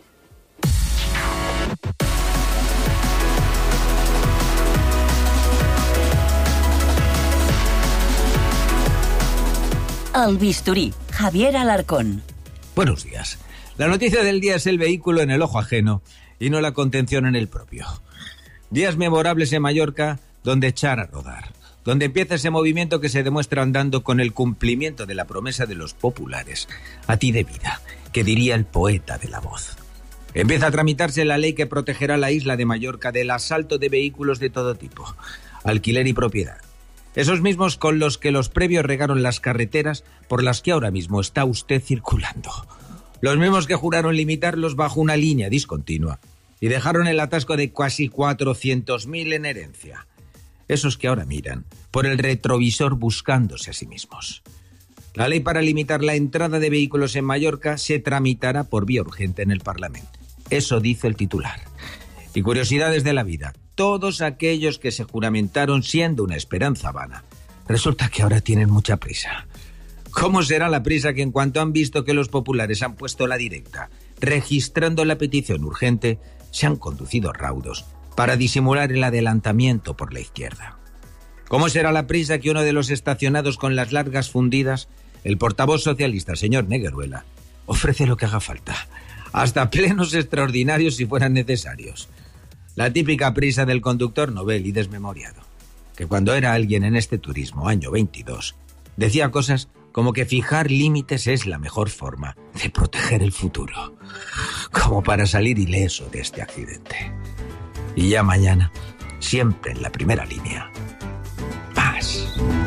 El bisturí, Javier Alarcón. Buenos días. La noticia del día es el vehículo en el ojo ajeno y no la contención en el propio. Días memorables en Mallorca donde echar a rodar, donde empieza ese movimiento que se demuestra andando con el cumplimiento de la promesa de los populares, a ti de vida, que diría el poeta de la voz. Empieza a tramitarse la ley que protegerá la isla de Mallorca del asalto de vehículos de todo tipo, alquiler y propiedad. Esos mismos con los que los previos regaron las carreteras por las que ahora mismo está usted circulando. Los mismos que juraron limitarlos bajo una línea discontinua y dejaron el atasco de casi cuatrocientos mil en herencia. Esos que ahora miran por el retrovisor buscándose a sí mismos. La ley para limitar la entrada de vehículos en Mallorca se tramitará por vía urgente en el Parlamento. Eso dice el titular. Y curiosidades de la vida. Todos aquellos que se juramentaron siendo una esperanza vana, resulta que ahora tienen mucha prisa. ¿Cómo será la prisa que en cuanto han visto que los populares han puesto la directa, registrando la petición urgente, se han conducido raudos para disimular el adelantamiento por la izquierda? ¿Cómo será la prisa que uno de los estacionados con las largas fundidas, el portavoz socialista, señor Negueruela, ofrece lo que haga falta, hasta plenos extraordinarios si fueran necesarios? La típica prisa del conductor novel y desmemoriado, que cuando era alguien en este turismo, año veintidós, decía cosas como que fijar límites es la mejor forma de proteger el futuro, como para salir ileso de este accidente. Y ya mañana, siempre en la primera línea, paz.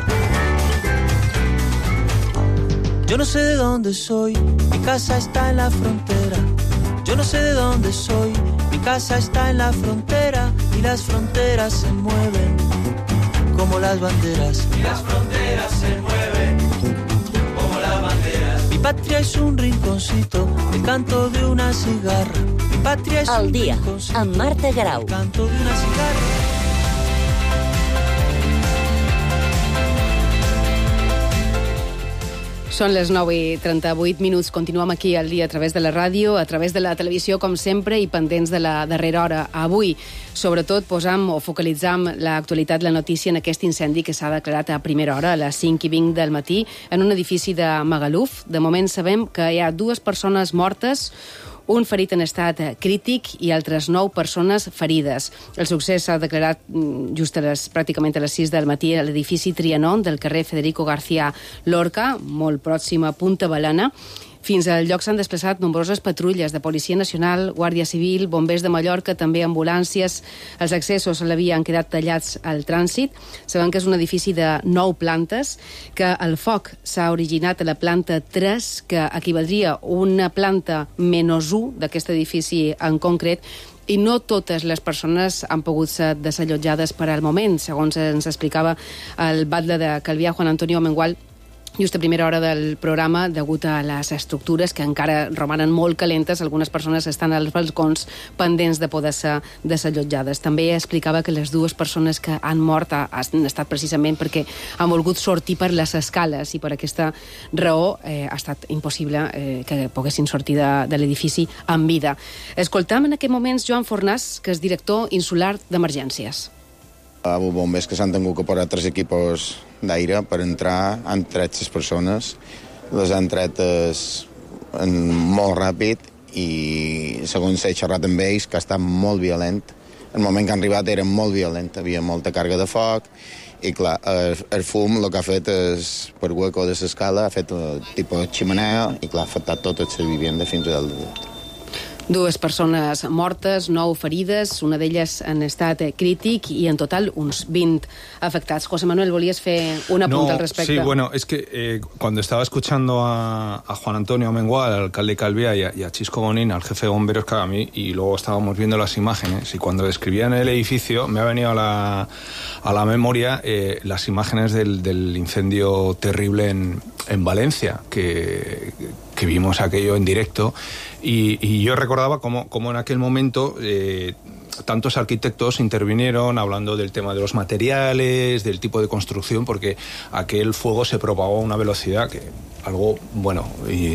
Yo no sé de dónde soy, mi casa está en la frontera. Yo no sé de dónde soy, mi casa está en la frontera. Y las fronteras se mueven como las banderas. Y las fronteras se mueven como las banderas. Mi patria es un rinconcito, el canto de una cigarra. Mi patria es El un dia, rinconcito, amb Marta Grau. el canto de una cigarra. Són les nou i trenta-vuit minuts. Continuem aquí al dia a través de la ràdio, a través de la televisió, com sempre, i pendents de la darrera hora. Avui, sobretot, posam o focalitzam l'actualitat, la notícia en aquest incendi que s'ha declarat a primera hora, a les cinc i vint del matí, en un edifici de Magaluf. De moment sabem que hi ha dues persones mortes, un ferit en estat crític i altres nou persones ferides. El succés s'ha declarat just a les, pràcticament a les sis del matí a l'edifici Trianon del carrer Federico García Lorca, molt pròxim a Punta Balena. Fins al lloc s'han desplaçat nombroses patrulles de Policia Nacional, Guàrdia Civil, Bombers de Mallorca, també ambulàncies. Els accessos a la via han quedat tallats al trànsit. Sabem que és un edifici de nou plantes, que el foc s'ha originat a la planta tres, que equivaldria a una planta menys u d'aquest edifici en concret, i no totes les persones han pogut ser desallotjades per al moment. Segons ens explicava el batlle de Calvià, Juan Antonio Mengual, just a primera hora del programa, degut a les estructures que encara romanen molt calentes, algunes persones estan als balcons pendents de poder ser desallotjades. També explicava que les dues persones que han mort han estat precisament perquè han volgut sortir per les escales i per aquesta raó eh, ha estat impossible eh, que poguessin sortir de, de l'edifici amb vida. Escoltam en aquest moments Joan Fornàs, que és director insular d'emergències. A bombers que s'han tingut que posar tres equipos d'aire per entrar, han tret les persones, les han tret en molt ràpid i segons s'ha xerrat amb ells que ha estat molt violent. El moment que han arribat era molt violent, havia molta càrrega de foc i clar, el, el fum el que ha fet és, per hueco de l'escala, ha fet un tipus de ximenea i clar, ha afectat tota la vivienda fins al dalt. Dues persones mortes, nou ferides, una d'elles en estat crític y en total uns vint afectats. José Manuel, ¿volías hacer un apunte no, al respecto? Sí, bueno, es que eh, cuando estaba escuchando a, a Juan Antonio Mengual, al alcalde de Calviá, y a, y a Chisco Bonín, al jefe de bomberos, que a mí, y luego estábamos viendo las imágenes, y cuando describían el edificio, me ha venido a la, a la memoria eh, las imágenes del, del incendio terrible en, en Valencia, que, que vimos aquello en directo, y, y yo recordaba cómo, cómo en aquel momento eh, tantos arquitectos intervinieron hablando del tema de los materiales, del tipo de construcción, porque aquel fuego se propagó a una velocidad que algo, bueno,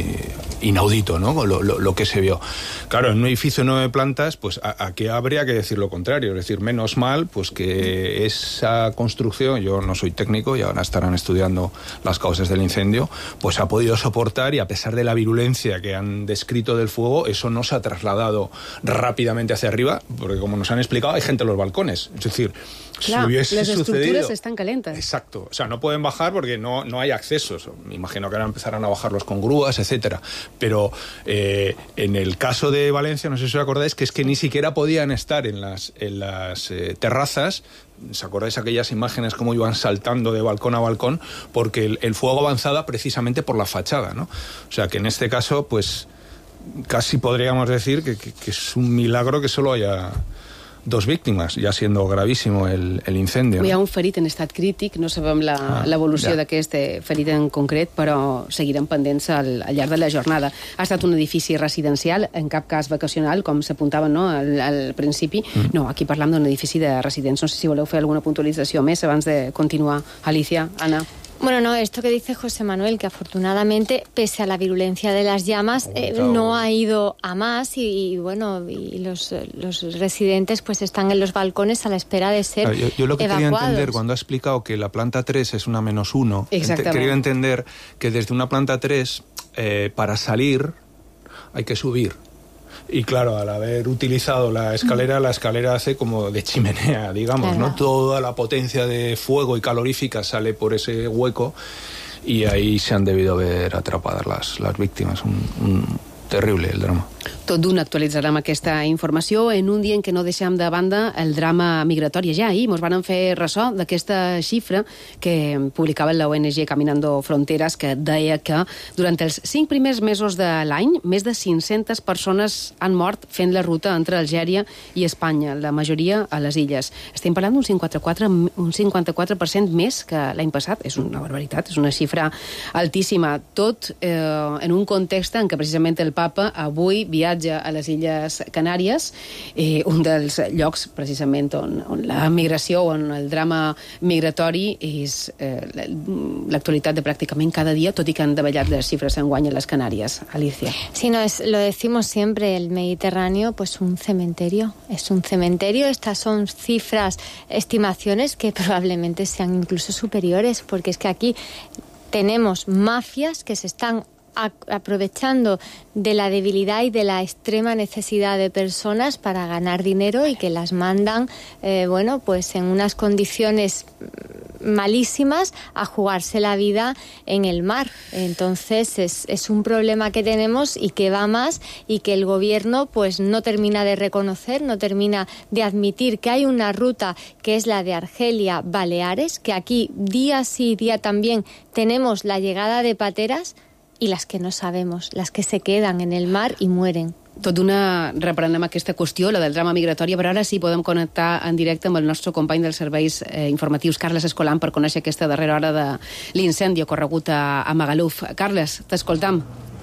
inaudito, ¿no? Lo, lo, lo que se vio. Claro, en un edificio de nueve plantas, pues aquí habría que decir lo contrario, es decir, menos mal, pues que esa construcción, yo no soy técnico y ahora estarán estudiando las causas del incendio, pues ha podido soportar y a pesar de la virulencia que han descrito del fuego, eso no se ha trasladado rápidamente hacia arriba, porque como nos han explicado, hay gente en los balcones, es decir, claro, si hubiese las sucedido... estructuras están calientes. Exacto, o sea, no pueden bajar porque no, no hay accesos. Me imagino que ahora empezarán a bajarlos con grúas, etcétera. Pero eh, en el caso de Valencia, no sé si os acordáis, que es que ni siquiera podían estar en las, en las eh, terrazas. ¿Os acordáis aquellas imágenes cómo iban saltando de balcón a balcón? Porque el, el fuego avanzaba precisamente por la fachada, ¿no? O sea, que en este caso, pues, casi podríamos decir que, que, que es un milagro que solo haya dos víctimes, ja siendo gravísimo el, el incendio. Hi ha un ferit en estat crític, no sabem l'evolució ah, d'aquest ferit en concret, però seguirem pendents al, al llarg de la jornada. Ha estat un edifici residencial, en cap cas vacacional, com s'apuntava, no, al, al principi. Mm. No, aquí parlam d'un edifici de residents. No sé si voleu fer alguna puntualització més abans de continuar. Alicia, Ana... Bueno, no, esto que dice José Manuel, que afortunadamente, pese a la virulencia de las llamas, eh, no ha ido a más y, y bueno, y los, los residentes pues están en los balcones a la espera de ser evacuados. Yo, yo lo que quería entender cuando ha explicado que la planta tres es una menos uno, ent- quería entender que desde una planta tres, eh, para salir, hay que subir. Y claro, al haber utilizado la escalera, la escalera hace como de chimenea, digamos, claro, ¿no? Toda la potencia de fuego y calorífica sale por ese hueco y ahí se han debido ver atrapadas las, las víctimas. Un, un terrible el drama. Tot d'una actualitzarem aquesta informació en un dia en què no deixem de banda el drama migratori. Ja ahir ens van fer ressò d'aquesta xifra que publicava la O N G Caminando Fronteras, que deia que durant els cinc primers mesos de l'any més de cinc-centes persones han mort fent la ruta entre Algèria i Espanya, la majoria a les illes. Estem parlant d'un cinquanta-quatre, un cinquanta-quatre per cent més que l'any passat. És una barbaritat, és una xifra altíssima. Tot eh, en un context en què precisament el papa avui viatja a les Illes Canàries, eh, un dels llocs precisament on, on la migració, on el drama migratori és eh, l'actualitat de pràcticament cada dia, tot i que han davallat les xifres enguany a les Canàries. Alicia. Sí, no, es, lo decimos siempre, el Mediterráneo, pues un cementerio, es un cementerio. Estas son cifras, estimaciones que probablemente sean incluso superiores, porque es que aquí tenemos mafias que se están aprovechando de la debilidad y de la extrema necesidad de personas para ganar dinero y que las mandan, eh, bueno, pues en unas condiciones malísimas a jugarse la vida en el mar. Entonces es, es un problema que tenemos y que va más y que el gobierno pues no termina de reconocer, no termina de admitir que hay una ruta que es la de Argelia-Baleares, que aquí día sí día también tenemos la llegada de pateras y las que no sabemos, las que se quedan en el mar y mueren. Tot d'una reprenem aquesta qüestió, la del drama migratori, però ara sí podem connectar en directe amb el nostre company dels serveis eh, informatius, Carles Escolan, per conèixer aquesta darrera hora de l'incendi ocorregut a, a Magaluf. Carles, t'escoltam.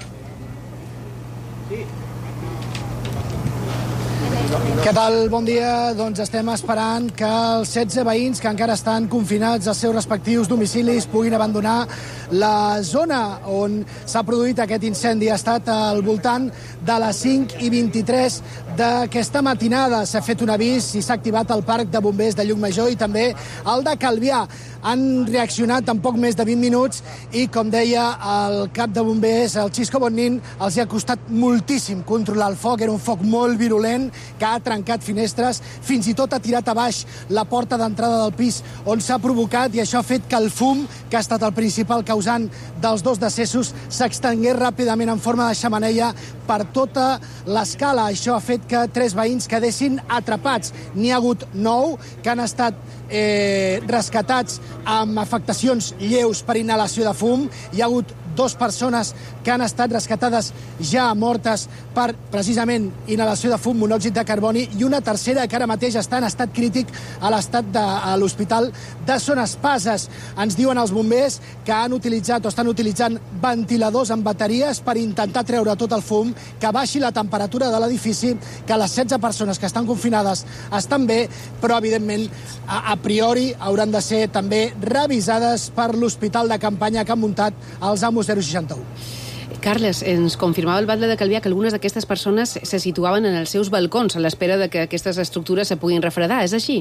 Què tal? Bon dia. Doncs estem esperant que els setze veïns que encara estan confinats als seus respectius domicilis puguin abandonar la zona on s'ha produït aquest incendi. Ha estat al voltant de les cinc i vint-i-tres d'aquesta matinada. S'ha fet un avís i s'ha activat el parc de bombers de Llucmajor i també el de Calvià. Han reaccionat en poc més de vint minuts i, com deia el cap de bombers, el Xisco Bonnin, els hi ha costat moltíssim controlar el foc. Era un foc molt virulent que ha trencat finestres, fins i tot ha tirat a baix la porta d'entrada del pis on s'ha provocat, i això ha fet que el fum, que ha estat el principal causant dels dos decessos, s'extengués ràpidament en forma de xemeneia per tota l'escala. Això ha fet que tres veïns quedessin atrapats. N'hi ha hagut nou que han estat eh, rescatats amb afectacions lleus per inhalació de fum. Hi ha hagut dues persones que han estat rescatades ja mortes per, precisament, inhalació de fum, monòxid de carboni, i una tercera que ara mateix està en estat crític a l'estat de a l'hospital de Son Espases. Ens diuen els bombers que han utilitzat o estan utilitzant ventiladors amb bateries per intentar treure tot el fum, que baixi la temperatura de l'edifici, que les setze persones que estan confinades estan bé, però, evidentment, a, a priori hauran de ser també revisades per l'hospital de campanya que han muntat els amos zero seixanta u. Carles, ens confirmava el batlle de Calvià que algunes d'aquestes persones se situaven en els seus balcons a l'espera de que aquestes estructures se puguin refredar. És així?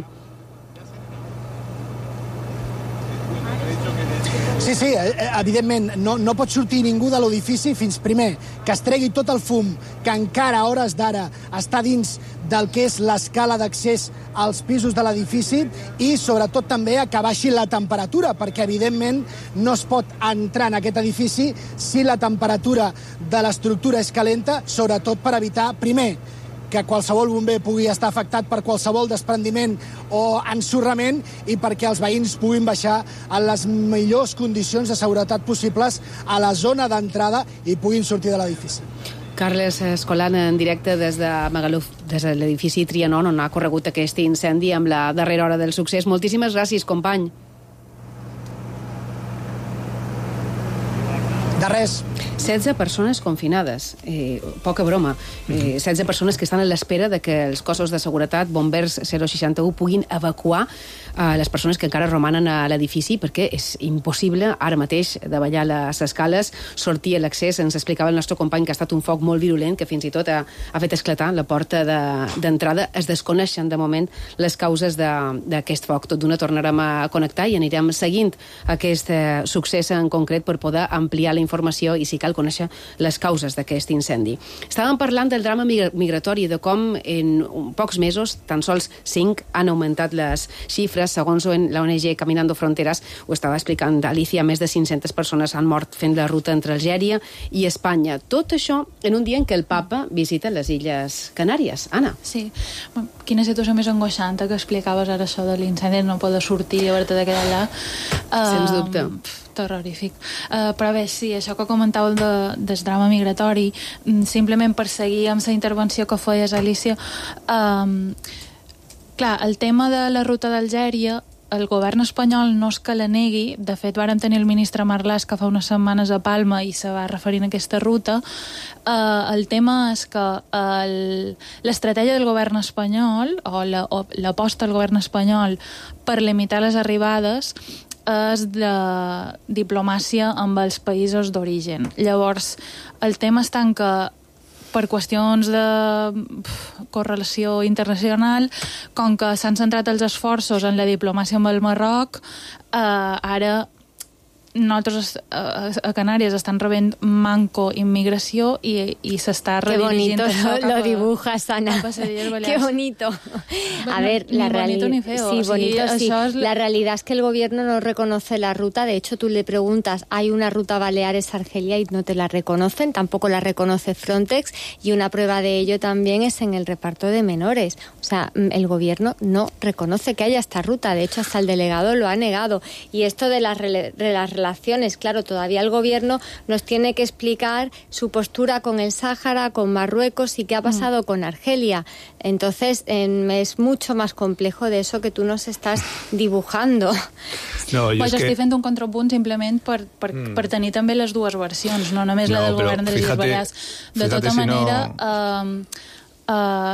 Sí, sí, evidentment, no, no pot sortir ningú de l'edifici fins, primer, que es tregui tot el fum que encara a hores d'ara està dins del que és l'escala d'accés als pisos de l'edifici, i sobretot també que baixi la temperatura, perquè evidentment no es pot entrar en aquest edifici si la temperatura de l'estructura és calenta, sobretot per evitar, primer, que qualsevol bomber pugui estar afectat per qualsevol desprendiment o ensorrament, i perquè els veïns puguin baixar en les millors condicions de seguretat possibles a la zona d'entrada i puguin sortir de l'edifici. Carles Escolan, en directe des de Magaluf, des de l'edifici Trianon, on ha corregut aquest incendi amb la darrera hora del succés. Moltíssimes gràcies, company. De res. setze persones confinades, eh, poca broma. Eh, setze persones que estan a l'espera de que els cossos de seguretat, bombers zero seixanta u, puguin evacuar eh, les persones que encara romanen a l'edifici, perquè és impossible ara mateix davallar les escales, sortir a l'accés. Ens explicava el nostre company que ha estat un foc molt virulent, que fins i tot ha, ha fet esclatar la porta d'entrada. De, es desconeixen de moment les causes d'aquest foc. Tot d'una tornarem a connectar i anirem seguint aquest eh, succés en concret per poder ampliar la informació i, si cal, conèixer les causes d'aquest incendi. Estàvem parlant del drama migratori, de com en pocs mesos, tan sols cinc, han augmentat les xifres. Segons la O N G Caminando Fronteras, ho estava explicant Alicia, més de cinc-centes persones han mort fent la ruta entre Algèria i Espanya. Tot això en un dia en què el papa visita les Illes Canàries. Anna. Sí. Quina situació més angoixant que explicaves ara, això de l'incendi, no poder sortir i haver-te de quedar allà. Sens dubte. Uh, terrorífic. Uh, però bé, sí, això que comentàveu de, del drama migratori, simplement per seguir amb la intervenció que feies, Alicia, um, clar, el tema de la ruta d'Algèria, el govern espanyol no és que la negui. De fet, vàrem tenir el ministre Marlaska que fa unes setmanes a Palma i se va referint a aquesta ruta. Uh, el tema és que l'estratègia del govern espanyol, o l'aposta del govern espanyol per limitar les arribades, és de diplomàcia amb els països d'origen. Llavors, el tema està en que, per qüestions de correlació internacional, com que s'han centrat els esforços en la diplomàcia amb el Marroc, eh, ara nosaltres a, a Canàries estan rebent manco immigració i, i s'està redirigint. Qué bonito lo, lo dibujas, Ana. Qué bonito. Bueno, a ver, la realidad. Sí, sí, bonito, sí. Es... La realidad es que el gobierno no reconoce la ruta. De hecho, tú le preguntas, hay una ruta Baleares-Argelia y no te la reconocen, tampoco la reconoce Frontex, y una prueba de ello también es en el reparto de menores. O sea, el gobierno no reconoce que haya esta ruta. De hecho, hasta el delegado lo ha negado. Y esto de las, de las relaciones relaciones. Claro, todavía el gobierno nos tiene que explicar su postura con el Sáhara, con Marruecos y qué ha pasado mm. con Argelia. Entonces, en, es mucho más complejo de eso que tú nos estás dibujando. No, pues jo que... estic fent un contrapunt simplement per, per, mm. per tenir també les dues versions, no només no, la del govern de les Illes Balears. De tota si manera, no... uh,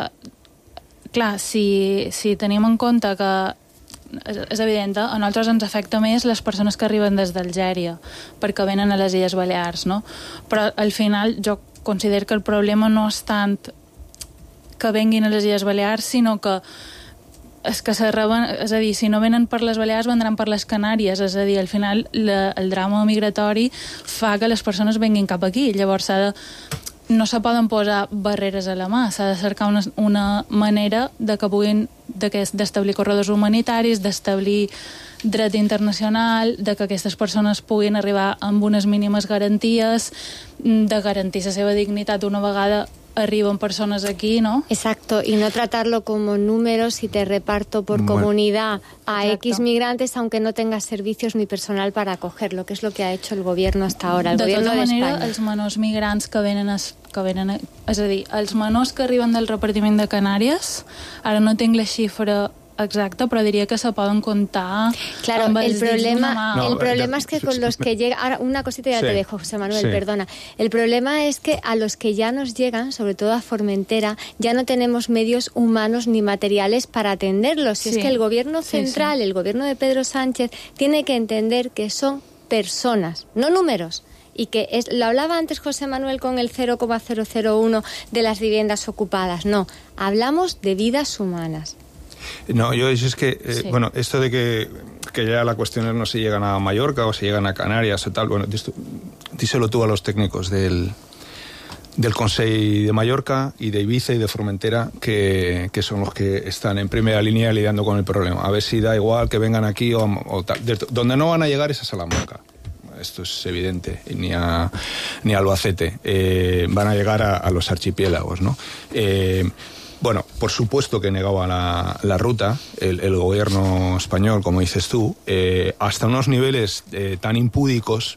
uh, clar, si, si tenim en compte que és, és evident, a nosaltres ens afecta més les persones que arriben des d'Algèria, perquè venen a les Illes Balears, no? Però al final jo considero que el problema no és tant que venguin a les Illes Balears, sinó que és que se reben, és a dir, si no venen per les Balears vendran per les Canàries, és a dir, al final la, el drama migratori fa que les persones venguin cap aquí, llavors s'ha de, no se poden posar barreres a la mà, s'ha de cercar una, una manera de que puguin d'establir corredors humanitaris, d'establir dret internacional, de que aquestes persones puguin arribar amb unes mínimes garanties, de garantir la seva dignitat una vegada arriban personas aquí, ¿no? Exacto, y no tratarlo como números y te reparto por bueno. comunidad a Exacto. X migrantes, aunque no tengas servicios ni personal para acogerlo, que es lo que ha hecho el gobierno hasta ahora, el de gobierno tota de manera, España. Els menors migrants que venen, a, que venen a, és a dir, els menors que arriben del repartiment de Canàries, ara no tinc la xifra exacto, pero diría que se pueden contar. Claro, el problema, no, el problema es que con los que llegan... Ahora, una cosita ya sí, te dejo, José Manuel, sí. perdona. El problema es que a los que ya nos llegan, sobre todo a Formentera, ya no tenemos medios humanos ni materiales para atenderlos. Y sí. es que el gobierno central, sí, sí. el gobierno de Pedro Sánchez, tiene que entender que son personas, no números. Y que es, lo hablaba antes José Manuel con el cero coma cero cero uno de las viviendas ocupadas. No, hablamos de vidas humanas. No, yo es que, eh, sí. bueno, esto de que, que ya la cuestión es no se llegan a Mallorca o se llegan a Canarias o tal, bueno, díselo tú a los técnicos del, del Consell de Mallorca y de Ibiza y de Formentera, que, que son los que están en primera línea lidiando con el problema. A ver si da igual que vengan aquí o, o tal. De, donde no van a llegar es a Salamanca. Esto es evidente, ni a, ni a Albacete. Eh, van a llegar a, a los archipiélagos, ¿no? Eh, Bueno, por supuesto que negaba la, la ruta, el, el gobierno español, como dices tú, eh, hasta unos niveles eh, tan impúdicos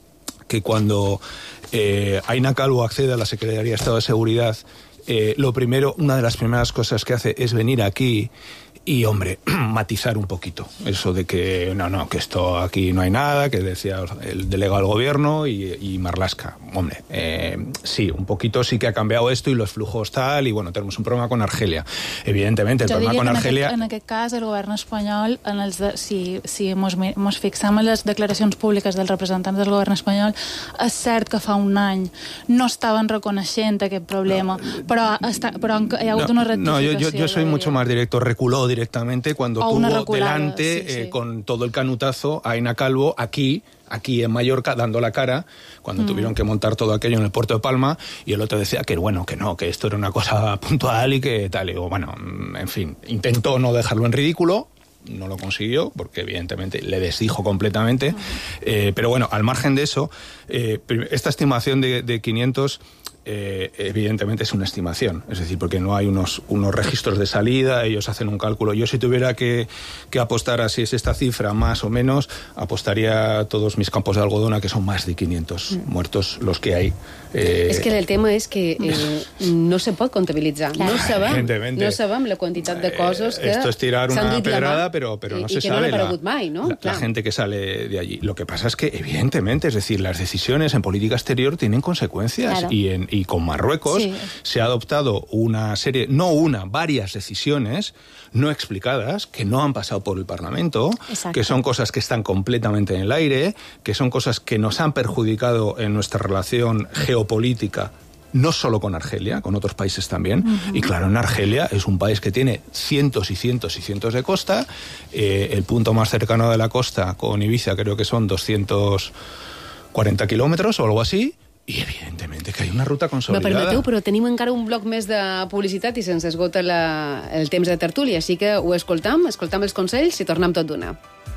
que cuando eh, Aina Calvo accede a la Secretaría de Estado de Seguridad, eh, lo primero, una de las primeras cosas que hace es venir aquí y, hombre, matizar un poquito eso de que no, no, que esto aquí no hay nada, que decía el delegado del gobierno y, y Marlaska. Hombre, eh, sí, un poquito sí que ha cambiado esto y los flujos tal, y bueno, tenemos un problema con Argelia. Evidentemente, el jo problema con en Argelia... Aquest, en aquest cas, el govern espanyol, en els de, si, si mos, mos fixam en les declaracions públiques dels representants del govern espanyol, és cert que fa un any no estaven reconeixent aquest problema, no, però, està, però hi ha hagut no, una rectificació. No, yo, yo, yo soy mucho más directo, reculó directamente cuando o tuvo reculada, delante sí, sí. Eh, con todo el canutazo a Aina Calvo aquí, aquí en Mallorca, dando la cara cuando mm. tuvieron que montar todo aquello en el puerto de Palma, y el otro decía que bueno, que no, que esto era una cosa puntual y que tal. Y digo, bueno, en fin, intentó no dejarlo en ridículo, no lo consiguió, porque evidentemente le desdijo completamente, mm. eh, pero bueno, al margen de eso, eh, esta estimación de, de quinientos... Eh, evidentemente es una estimación, es decir, porque no hay unos, unos registros de salida, ellos hacen un cálculo. Yo si tuviera que, que apostar a si es esta cifra más o menos, apostaría a todos mis campos de algodón a que son más de quinientos mm. muertos los que hay. Eh... És que el tema és que eh, no se pot comptabilitzar, claro. no sabem, no sabem la quantitat de coses que eh, esto es tirar una pedrada, pero, pero no y, se y que sabe no la, mai, ¿no? la, la gente que sale de allí. Lo que pasa es que evidentemente, es decir, las decisiones en política exterior tienen consecuencias, claro. y en y con Marruecos sí. se ha adoptado una serie, no una, varias decisiones no explicadas, que no han pasado por el Parlamento, Exacto. que son cosas que están completamente en el aire, que son cosas que nos han perjudicado en nuestra relación geopolítica, no solo con Argelia, con otros países también. Uh-huh. Y claro, en Argelia es un país que tiene cientos y cientos y cientos de costa. Eh, el punto más cercano de la costa con Ibiza creo que son doscientos cuarenta kilómetros o algo así. I, evidentment, que hi ha una ruta consolidada. Me permeteu, però tenim encara un bloc més de publicitat i se'ns esgota la, el temps de tertúlia, així que ho escoltam, escoltam els consells i tornem tot d'una.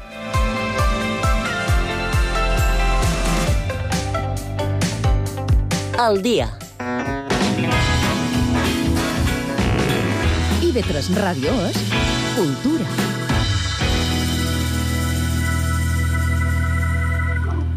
El dia. I ve tres Ràdio és Cultura.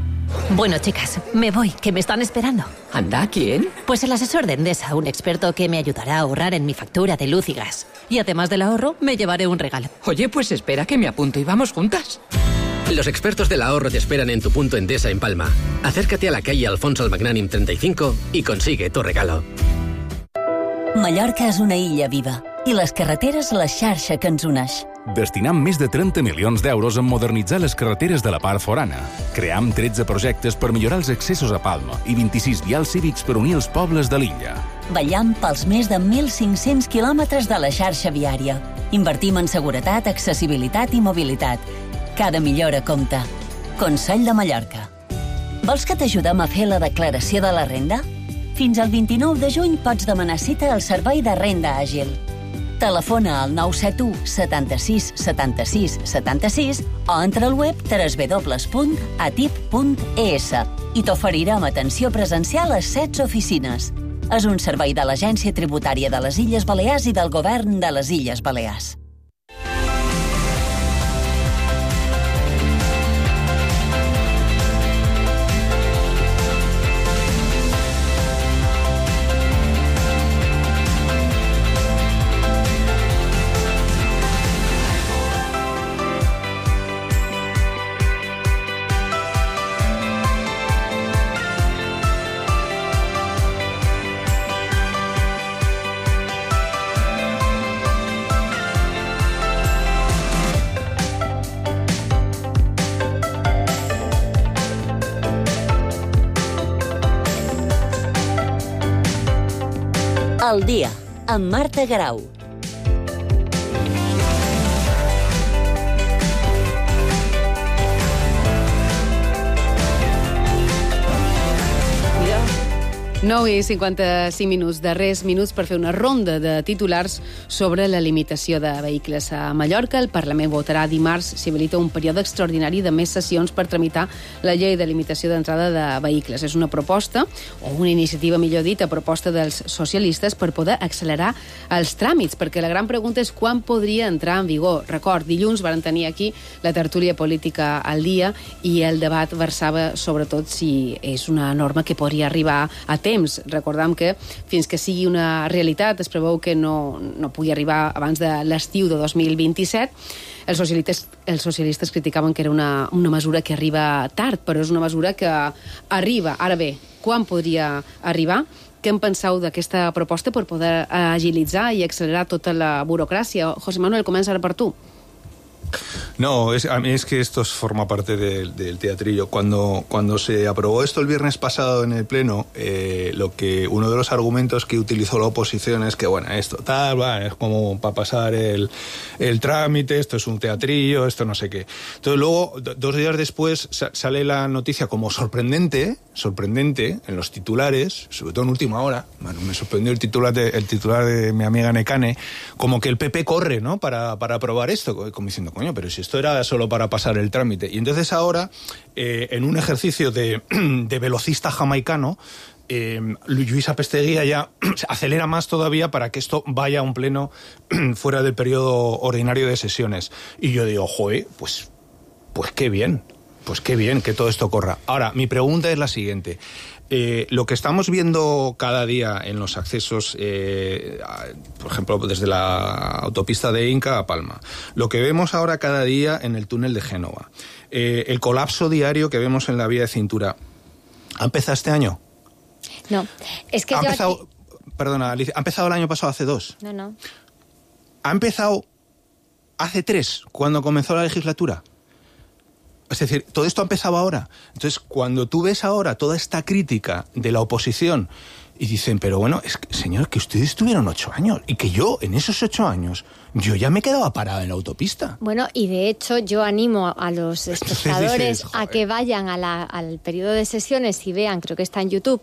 Bueno, chicas, me voy, que me están esperando. ¿Anda? ¿Quién? Pues el asesor de Endesa, un experto que me ayudará a ahorrar en mi factura de luz y gas. Y además del ahorro, me llevaré un regalo. Oye, pues espera que me apunto y vamos juntas. Los expertos del ahorro te esperan en tu punto Endesa en Palma. Acércate a la calle Alfonso el Magnànim treinta y cinco y consigue tu regalo. Mallorca és una illa viva i les carreteres la xarxa que ens uneix. Destinam més de trenta milions d'euros en modernitzar les carreteres de la part forana. Cream tretze projectes per millorar els accessos a Palma i vint-i-sis vials cívics per unir els pobles de l'illa. Vetllam pels més de mil cinc-cents quilòmetres de la xarxa viària. Invertim en seguretat, accessibilitat i mobilitat. Cada millora compta. Consell de Mallorca. Vols que t'ajudem a fer la declaració de la renda? Fins al vint-i-nou de juny pots demanar cita al Servei de Renda Àgil. Telefona al nou set u setanta-sis setanta-sis setanta-sis o entra al web w w w punt atip punt e s i t'oferirem atenció presencial a setze oficines. És un servei de l'Agència Tributària de les Illes Balears i del Govern de les Illes Balears. El dia, amb Marta Garau. nou i cinquanta-cinc minuts, darrers minuts per fer una ronda de titulars sobre la limitació de vehicles a Mallorca. El Parlament votarà dimarts si habilita un període extraordinari de més sessions per tramitar la llei de limitació d'entrada de vehicles. És una proposta, o una iniciativa, millor dit, a proposta dels socialistes per poder accelerar els tràmits, perquè la gran pregunta és quan podria entrar en vigor. Record, dilluns varen tenir aquí la tertúlia política al dia i el debat versava sobretot si és una norma que podria arribar a temps. Recordam que fins que sigui una realitat es preveu que no, no pugui arribar abans de l'estiu de dos mil vint-i-set. Els socialistes, els socialistes criticaven que era una, una mesura que arriba tard, però és una mesura que arriba. Ara bé, quan podria arribar? Què en penseu d'aquesta proposta per poder agilitzar i accelerar tota la burocràcia? José Manuel, comença ara per tu. No, es, a mí es que esto forma parte del, del teatrillo. Cuando, cuando se aprobó esto el viernes pasado en el Pleno, eh, lo que uno de los argumentos que utilizó la oposición es que, bueno, esto tal, bueno, es como para pasar el, el trámite, esto es un teatrillo, esto no sé qué. Entonces luego, dos días después, sale la noticia como sorprendente, sorprendente, en los titulares, sobre todo en última hora. Bueno, me sorprendió el titular de, el titular de mi amiga Necane, como que el P P corre, ¿no?, para, para aprobar esto, como diciendo, coño, pero si esto era solo para pasar el trámite. Y entonces ahora, eh, en un ejercicio de, de velocista jamaicano, eh, Lluís Apesteguía ya acelera más todavía para que esto vaya a un pleno fuera del periodo ordinario de sesiones. Y yo digo, joder, pues, pues qué bien, pues qué bien que todo esto corra. Ahora, mi pregunta es la siguiente. Eh, lo que estamos viendo cada día en los accesos, eh, a, por ejemplo, desde la autopista de Inca a Palma, lo que vemos ahora cada día en el túnel de Génova, eh, el colapso diario que vemos en la vía de cintura, ¿ha empezado este año? No, es que ¿Ha yo empezado, aquí... Perdona, Alicia, ¿ha empezado el año pasado, hace dos? No, no. ¿Ha empezado hace tres, cuando comenzó la legislatura? Es decir, todo esto ha empezado ahora. Entonces, cuando tú ves ahora toda esta crítica de la oposición y dicen, pero bueno, es que, señor, que ustedes tuvieron ocho años y que yo, en esos ocho años, yo ya me quedaba parada en la autopista. Bueno, y de hecho yo animo a los espectadores dices, a que vayan a la, al periodo de sesiones y vean, creo que está en YouTube,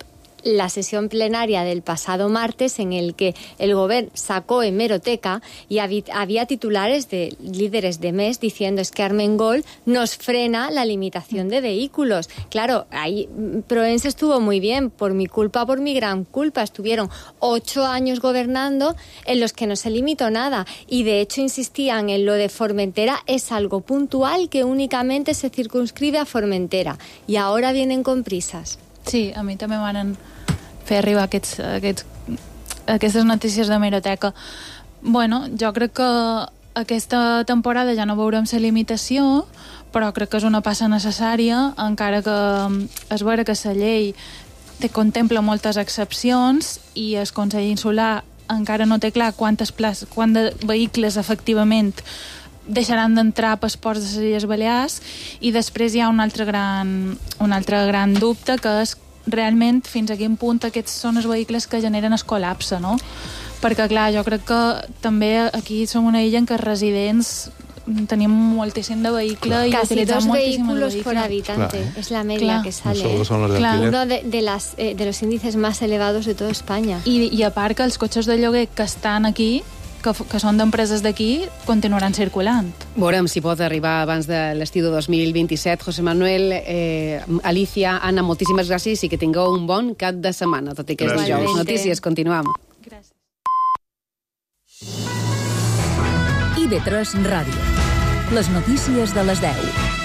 la sesión plenaria del pasado martes en el que el gobierno sacó hemeroteca y había titulares de líderes de M E S diciendo es que Armengol nos frena la limitación de vehículos. Claro, ahí Proença estuvo muy bien, por mi culpa, por mi gran culpa. Estuvieron ocho años gobernando en los que no se limitó nada y de hecho insistían en lo de Formentera, es algo puntual que únicamente se circunscribe a Formentera y ahora vienen con prisas. Sí, a mi també van fer arribar aquests, aquests, aquestes notícies d'hemeroteca. Bueno, jo crec que aquesta temporada ja no veurem la limitació, però crec que és una passa necessària, encara que és vera que la llei te contempla moltes excepcions i el Consell Insular encara no té clar quantes places, quant de vehicles efectivament deixaran d'entrar a passports de les Illes Balears, i després hi ha un altre gran, un altre gran dubte, que és realment fins a quin punt aquests són els vehicles que generen el col·lapse, no? Perquè, clar, jo crec que també aquí som una illa en què els residents tenim moltíssim de vehicle i casi utilitzem dos moltíssim vehículos el por habitante, Clar. es la media Clar. que sale. Nosotros son los de alquiler. Uno de, de, las, eh, de los índices más elevados de toda España. I, i a part que els cotxes de lloguer que estan aquí, que, que són d'empreses d'aquí, continuaran circulant. Veurem si pot arribar abans de l'estiu de dos mil vint-i-set. José Manuel, eh, Alicia, Anna, moltíssimes gràcies i que tingueu un bon cap de setmana, tot i que és dijous. Notícies, continuem. I ve tres Ràdio. Les notícies de les deu.